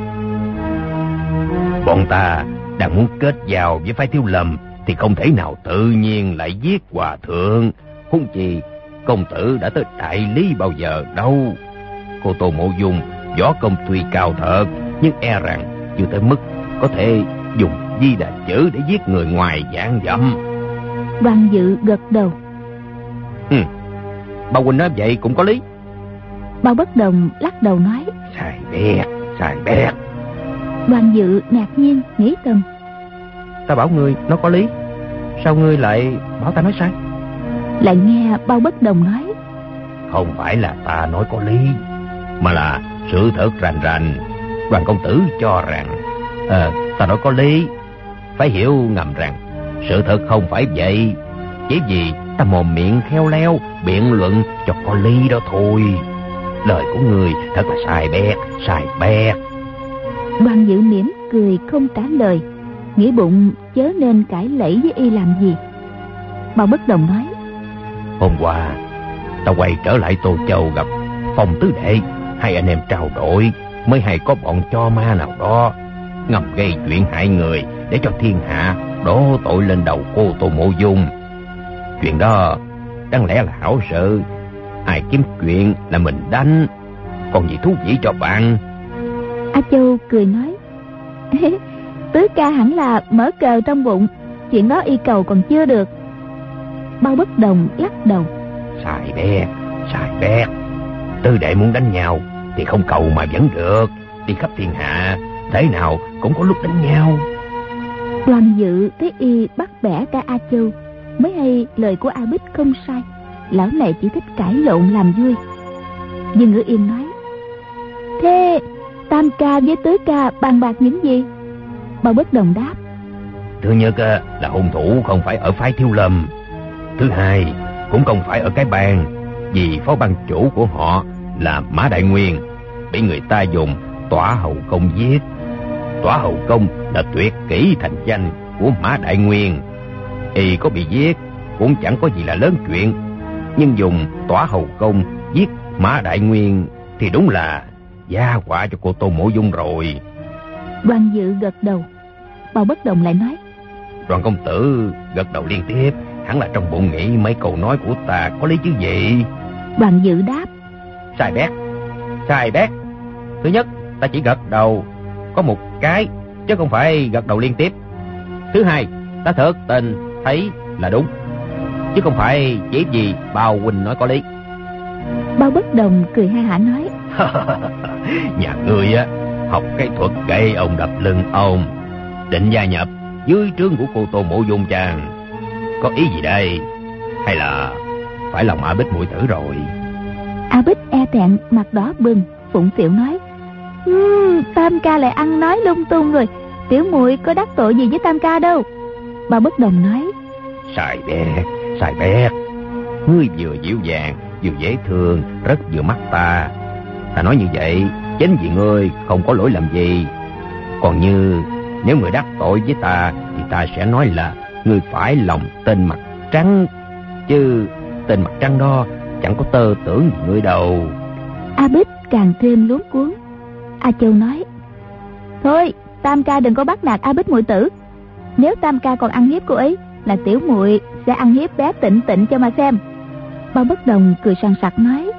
Bọn ta đang muốn kết giao với phái Thiếu Lâm thì không thể nào tự nhiên lại giết hòa thượng. Huống chi công tử đã tới đại lý bao giờ đâu. Cô Tô Mộ Dung võ công tuy cao thật, nhưng e rằng chưa tới mức có thể dùng di đà chữ để giết người ngoài vạn dặm. Đoàn Dự gật đầu. Ừ, Bao huynh nói vậy cũng có lý. Bao Bất Đồng lắc đầu nói: Sai bét, sai bét. Đoàn Dự ngạc nhiên nghĩ thầm: Ta bảo ngươi nó có lý, sao ngươi lại bảo ta nói sai? Lại nghe Bao Bất Đồng nói: Không phải là ta nói có lý, mà là sự thật rành rành. Đoàn công tử cho rằng à, ta nói có lý. Phải hiểu ngầm rằng sự thật không phải vậy, chỉ vì ta mồm miệng khéo léo biện luận cho có lý đó thôi. Lời của người thật là sai bét, sai bét. Đoàn Dự mỉm cười không trả lời, nghĩ bụng chớ nên cãi lẫy với y làm gì. Bao Bất Đồng nói: Hôm qua ta quay trở lại Tô Châu gặp Phong tứ đệ, hai anh em trao đổi mới hay có bọn cho ma nào đó ngầm gây chuyện hại người để cho thiên hạ đổ tội lên đầu cô Tô Mộ Dung. Chuyện đó đáng lẽ là hảo sự, ai kiếm chuyện là mình đánh, còn gì thú vị cho bạn. A Châu cười nói: Tứ ca hẳn là mở cờ trong bụng, chuyện đó y cầu còn chưa được. Bao Bất Đồng lắc đầu: Sai bét, sai bét. Tư đệ muốn đánh nhau thì không cầu mà vẫn được, đi khắp thiên hạ thế nào cũng có lúc đánh nhau. Đoàn Dự thấy y bắt bẻ cả A Châu, mới hay lời của A Bích không sai, lão này chỉ thích cãi lộn làm vui. Nhưng Ngữ Yên nói: Thế Tam ca với Tứ ca bàn bạc những gì? Bao Bất Đồng đáp: Thứ nhất là hung thủ không phải ở phái Thiếu Lâm. Thứ hai cũng không phải ở cái bang, vì phó ban chủ của họ là Mã Đại Nguyên bị người ta dùng Tỏa Hầu Công giết. Tỏa Hầu Công là tuyệt kỹ thành danh của Mã Đại Nguyên, y có bị giết cũng chẳng có gì là lớn chuyện, nhưng dùng Tỏa Hầu Công giết Mã Đại Nguyên thì đúng là gia họa cho cô Tô Mộ Dung rồi. Đoàn Dự gật đầu. Bao Bất Đồng lại nói: Đoàn công tử gật đầu liên tiếp, hẳn là trong bụng nghĩ mấy câu nói của ta có lý chứ gì. Đoàn Dự đáp: Sai bét, sai bét. Thứ nhất, ta chỉ gật đầu có một cái chứ không phải gật đầu liên tiếp. Thứ hai, ta thật tình thấy là đúng, chứ không phải chỉ vì Bao huynh nói có lý. Bao Bất Đồng cười ha hả nói: Nhà ngươi á học cái thuật gây ông đập lưng ông, định gia nhập dưới trướng của cô Tô Mộ Dung chàng. Có ý gì đây? Hay là phải lòng A Bích muội tử rồi? A Bích e thẹn mặt đỏ bừng, phụng phịu nói: um, Tam ca lại ăn nói lung tung rồi, tiểu muội có đắc tội gì với Tam ca đâu. Bao Bất Đồng nói: Sai bét, sai bét. Ngươi vừa dịu dàng vừa dễ thương, rất vừa mắt ta. Ta nói như vậy chính vì ngươi không có lỗi làm gì. Còn như nếu người đắc tội với ta thì ta sẽ nói là ngươi phải lòng tên mặt trắng, chứ tên mặt trắng đó chẳng có tơ tưởng gì ngươi đâu. A Bích càng thêm luống cuống. A Châu nói: Thôi Tam ca đừng có bắt nạt A Bích muội tử, nếu Tam ca còn ăn hiếp cô ấy là tiểu muội sẽ ăn hiếp bé Tịnh Tịnh cho mà xem. Bao Bất Đồng cười sằng sặc nói: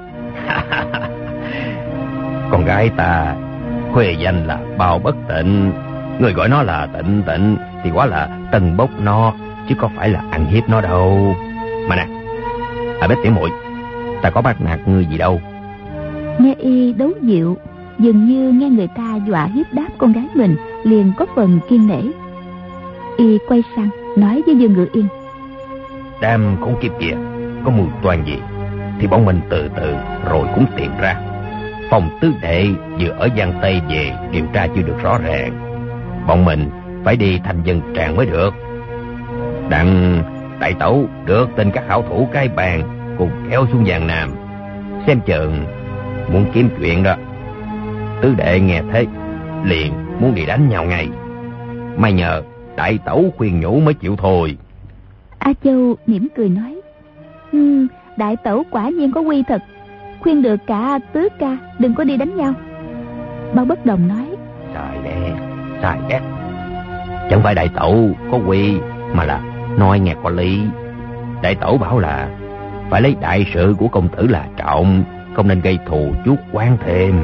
Con gái ta khuê danh là Bao Bất Tịnh, người gọi nó là Tịnh Tịnh thì quá là tần bốc nó, chứ có phải là ăn hiếp nó đâu. Mà nè, à Bích tiểu muội, ta có bắt nạt ngươi gì đâu. Nghe y đấu dịu, dường như nghe người ta dọa hiếp đáp con gái mình, liền có phần kiên nể. Y quay sang nói với Dương Ngự Yên: Đám khốn kiếp kìa, có mưu toan gì thì bọn mình từ từ rồi cũng tìm ra. Phòng tứ đệ vừa ở Giang Tây về điều tra chưa được rõ ràng. Bọn mình phải đi thành dân tràng mới được. Đặng đại tẩu được tin các hảo thủ cái bàn cùng kéo xuống Giang Nam, xem chừng muốn kiếm chuyện đó. Tứ đệ nghe thế liền muốn đi đánh nhau ngay. May nhờ đại tẩu khuyên nhủ mới chịu thôi. A Châu mỉm cười nói, ừ, đại tẩu quả nhiên có quy thật, khuyên được cả tứ ca đừng có đi đánh nhau. Bao Bất Đồng nói, Sai bét, sai bét. Chẳng phải đại tẩu có quy, mà là nói nghe có lý. Đại tẩu bảo là phải lấy đại sự của công tử là trọng, không nên gây thù chuốc oán thêm.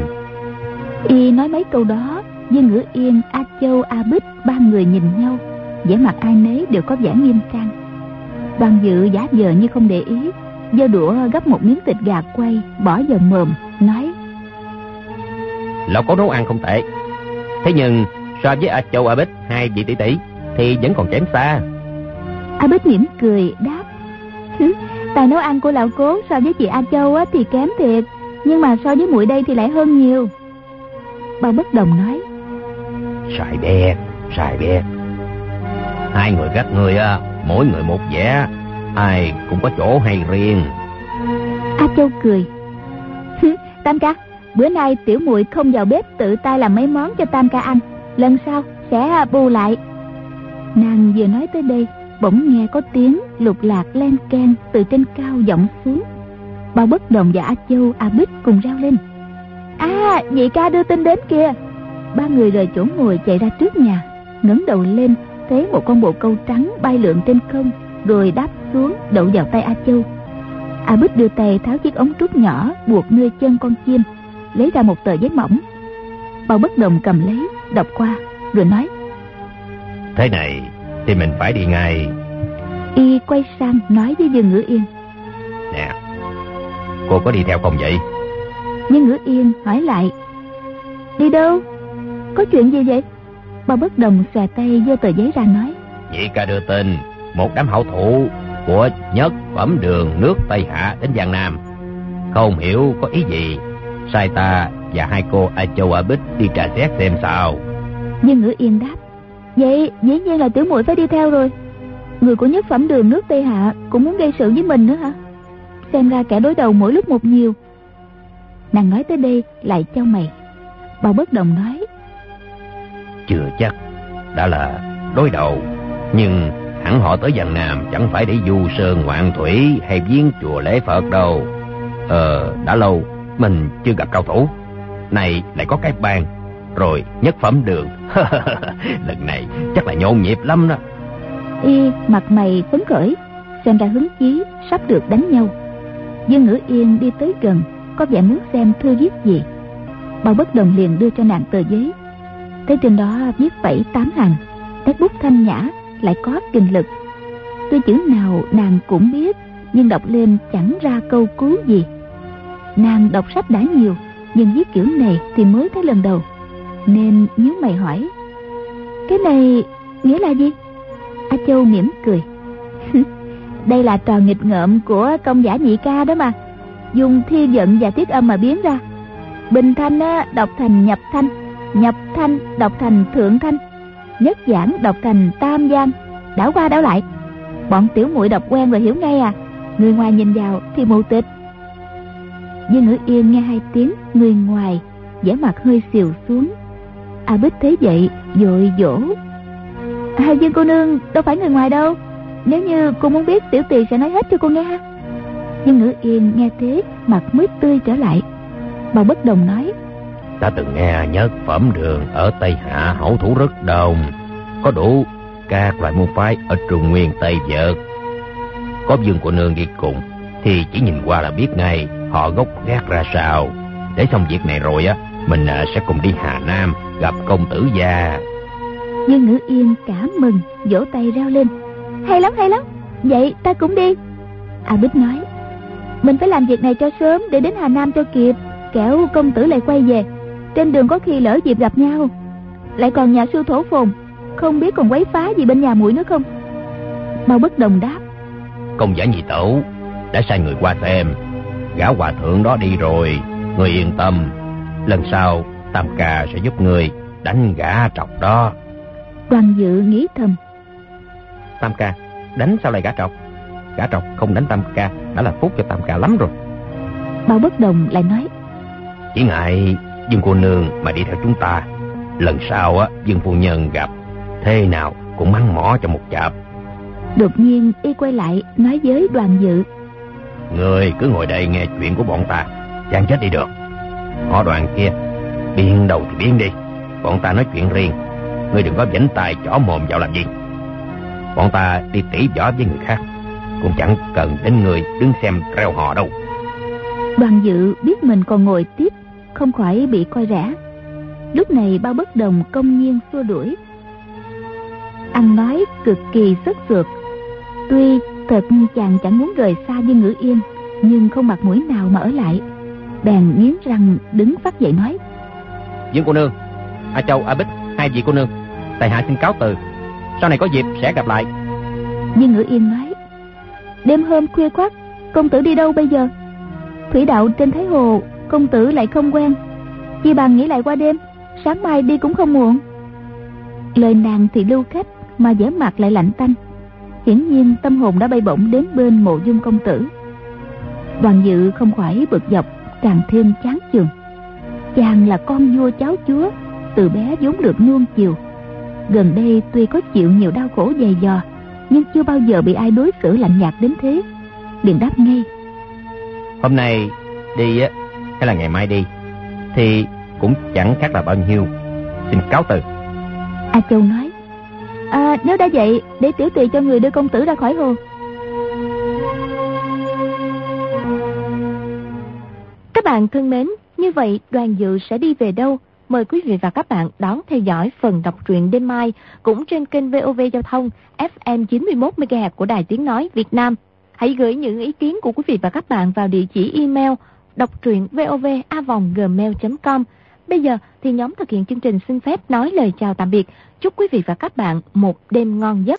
Y nói mấy câu đó, Dương Ngữ Yên, A Châu, A Bích ba người nhìn nhau, vẻ mặt ai nấy đều có vẻ nghiêm trang. Đoàn Dự giả vờ như không để ý, giơ đũa gấp một miếng thịt gà quay bỏ vào mồm, nói, Lão có nấu ăn không tệ, thế nhưng so với A Châu, A Bích hai vị tỷ tỷ thì vẫn còn kém xa. A Bích mỉm cười đáp, tài nấu ăn của lão cố so với chị A Châu á, thì kém thiệt, nhưng mà so với muội đây thì lại hơn nhiều. Bao Bất Đồng nói, Sai bét, sai bét. Hai người các ngươi á, mỗi người một vẻ, ai cũng có chỗ hay riêng. A Châu cười, Tam ca, bữa nay tiểu muội không vào bếp tự tay làm mấy món cho Tam ca ăn, lần sau sẽ bù lại. Nàng vừa nói tới đây, bỗng nghe có tiếng lục lạc len keng từ trên cao vọng xuống. Bao Bất Đồng và A Châu, A Bích cùng reo lên, à, nhị ca đưa tin đến kìa. Ba người rời chỗ ngồi chạy ra trước nhà, ngẩng đầu lên thấy một con bồ câu trắng bay lượn trên không, rồi đáp xuống đậu vào tay A Châu. A Bích đưa tay tháo chiếc ống trúc nhỏ buộc nơi chân con chim, lấy ra một tờ giấy mỏng. Bao Bất Đồng cầm lấy đọc qua rồi nói, Thế này thì mình phải đi ngay. Y quay sang nói với Dương Ngữ Yên, Nè, cô có đi theo không vậy? Dương Ngữ Yên hỏi lại, đi đâu? Có chuyện gì vậy? Bao Bất Đồng xòe tay giơ tờ giấy ra nói, Nhị ca đưa tin một đám hảo thủ của nhất phẩm đường nước Tây Hạ đến Giang Nam, không hiểu có ý gì, sai ta và hai cô A Châu, A Bích đi trà xét xem sao. Dương Ngữ Yên đáp, vậy dĩ nhiên là tiểu muội phải đi theo rồi. Người của nhất phẩm đường nước Tây Hạ cũng muốn gây sự với mình nữa hả? Xem ra kẻ đối đầu mỗi lúc một nhiều. Nàng nói tới đây lại chau mày. Bao Bất Đồng nói, Chưa chắc đã là đối đầu, nhưng hẳn họ tới Giang Nam chẳng phải để du sơn ngoạn thủy hay viếng chùa lễ Phật đâu. Ờ, đã lâu mình chưa gặp cao thủ, này lại có cái bàn, rồi nhất phẩm đường. Lần này chắc là nhộn nhịp lắm đó. Y mặt mày phấn khởi, xem ra hứng chí sắp được đánh nhau. Dương Ngữ Yên đi tới gần, có vẻ muốn xem thư viết gì. Bao Bất Đồng liền đưa cho nàng tờ giấy, thấy trên đó viết bảy tám hàng, nét bút thanh nhã, lại có kinh lực. Tuy chữ nào nàng cũng biết, nhưng đọc lên chẳng ra câu cứu gì. Nàng đọc sách đã nhiều, nhưng viết kiểu này thì mới thấy lần đầu, nên nhíu mày hỏi, cái này nghĩa là gì? A Châu mỉm cười, đây là trò nghịch ngợm của công giả nhị ca đó mà, dùng thi vận và tiết âm mà biến ra. Bình thanh á, đọc thành nhập thanh, nhập thanh đọc thành thượng thanh, nhất giảng đọc thành tam giang, đảo qua đảo lại. Bọn tiểu muội đọc quen rồi hiểu ngay à, người ngoài nhìn vào thì mù tịch. Dương Ngữ Yên nghe hai tiếng người ngoài, vẻ mặt hơi xìu xuống. A Bích thấy vậy vội dỗ, à, Dương cô nương đâu phải người ngoài đâu, nếu như cô muốn biết tiểu tỳ sẽ nói hết cho cô nghe ha. Dương Ngữ Yên nghe thế mặt mới tươi trở lại. Bao Bất Đồng nói, Ta từng nghe nhất phẩm đường ở Tây Hạ hảo thủ rất đông, có đủ các loại môn phái ở Trung Nguyên Tây Vực. Có Dương cô nương đi cùng thì chỉ nhìn qua là biết ngay họ gốc gác ra sao. Để xong việc này rồi á, mình sẽ cùng đi Hà Nam gặp công tử gia. Dương Ngữ Yên cả mừng, vỗ tay reo lên, hay lắm hay lắm, vậy ta cũng đi. A Bích nói, mình phải làm việc này cho sớm để đến Hà Nam cho kịp, kẻo công tử lại quay về, trên đường có khi lỡ dịp gặp nhau. Lại còn nhà sư thổ phồn, không biết còn quấy phá gì bên nhà muội nữa không? Bao Bất Đồng đáp, Công giả nhị tẩu đã sai người qua xem, Gã hòa thượng đó đi rồi, ngươi yên tâm. Lần sau Tam ca sẽ giúp ngươi đánh gã trọc đó. Đoàn Dự nghĩ thầm, Tam ca đánh sao lại gã trọc? Gã trọc không đánh Tam ca đã là phúc cho Tam ca lắm rồi. Bao Bất Đồng lại nói, Chỉ ngại Dương cô nương mà đi theo chúng ta, lần sau á Dương phu nhân gặp thế nào cũng mắng mỏ cho một chạp. Đột nhiên y quay lại nói với Đoàn Dự, Ngươi cứ ngồi đây nghe chuyện của bọn ta, chàng chết đi được. Họ Đoàn kia biên đầu thì biên đi, bọn ta nói chuyện riêng, ngươi đừng có vảnh tay chỏ mồm vào làm gì. Bọn ta đi tỉ võ với người khác, cũng chẳng cần đến người đứng xem reo hò đâu. Đoàn Dự biết mình còn ngồi tiếp, không khỏi bị coi rẻ. Lúc này Bao Bất Đồng công nhiên xua đuổi. Ăn nói cực kỳ sức sượt. Tuy thật chàng chẳng muốn rời xa Dương Ngữ Yên, nhưng không mặt mũi nào mà ở lại. Bèn nghiến răng đứng phát dậy nói, Dương cô nương, A Châu, A Bích, hai vị cô nương, tại hạ xin cáo từ, sau này có dịp sẽ gặp lại. Dương Ngữ Yên nói, đêm hôm khuya khoắt, công tử đi đâu bây giờ? Thủy đạo trên Thái Hồ công tử lại không quen, chi bằng nghỉ lại qua đêm, sáng mai đi cũng không muộn. Lời nàng thì lưu khách mà vẻ mặt lại lạnh tanh, hiển nhiên tâm hồn đã bay bổng đến bên Mộ Dung công tử. Đoàn Dự không khỏi bực dọc, càng thêm chán chường. Chàng là con vua cháu chúa, từ bé vốn được nuông chiều, gần đây tuy có chịu nhiều đau khổ dày dò, nhưng chưa bao giờ bị ai đối xử lạnh nhạt đến thế. Liền đáp ngay, Hôm nay đi á hay là ngày mai đi thì cũng chẳng khác là bao nhiêu, xin cáo từ. A Châu nói, à, nếu đã vậy để tiểu tỳ cho người đưa công tử ra khỏi hồ. Các bạn thân mến, như vậy Đoàn Dự sẽ đi về đâu? Mời quý vị và các bạn đón theo dõi phần đọc truyện đêm mai cũng trên kênh vê o vê Giao thông ép em chín mươi mốt mê ga héc của Đài Tiếng Nói Việt Nam. Hãy gửi những ý kiến của quý vị và các bạn vào địa chỉ email đọc truyện vov a vòng gmail chấm com. Bây giờ thì nhóm thực hiện chương trình xin phép nói lời chào tạm biệt. Chúc quý vị và các bạn một đêm ngon giấc.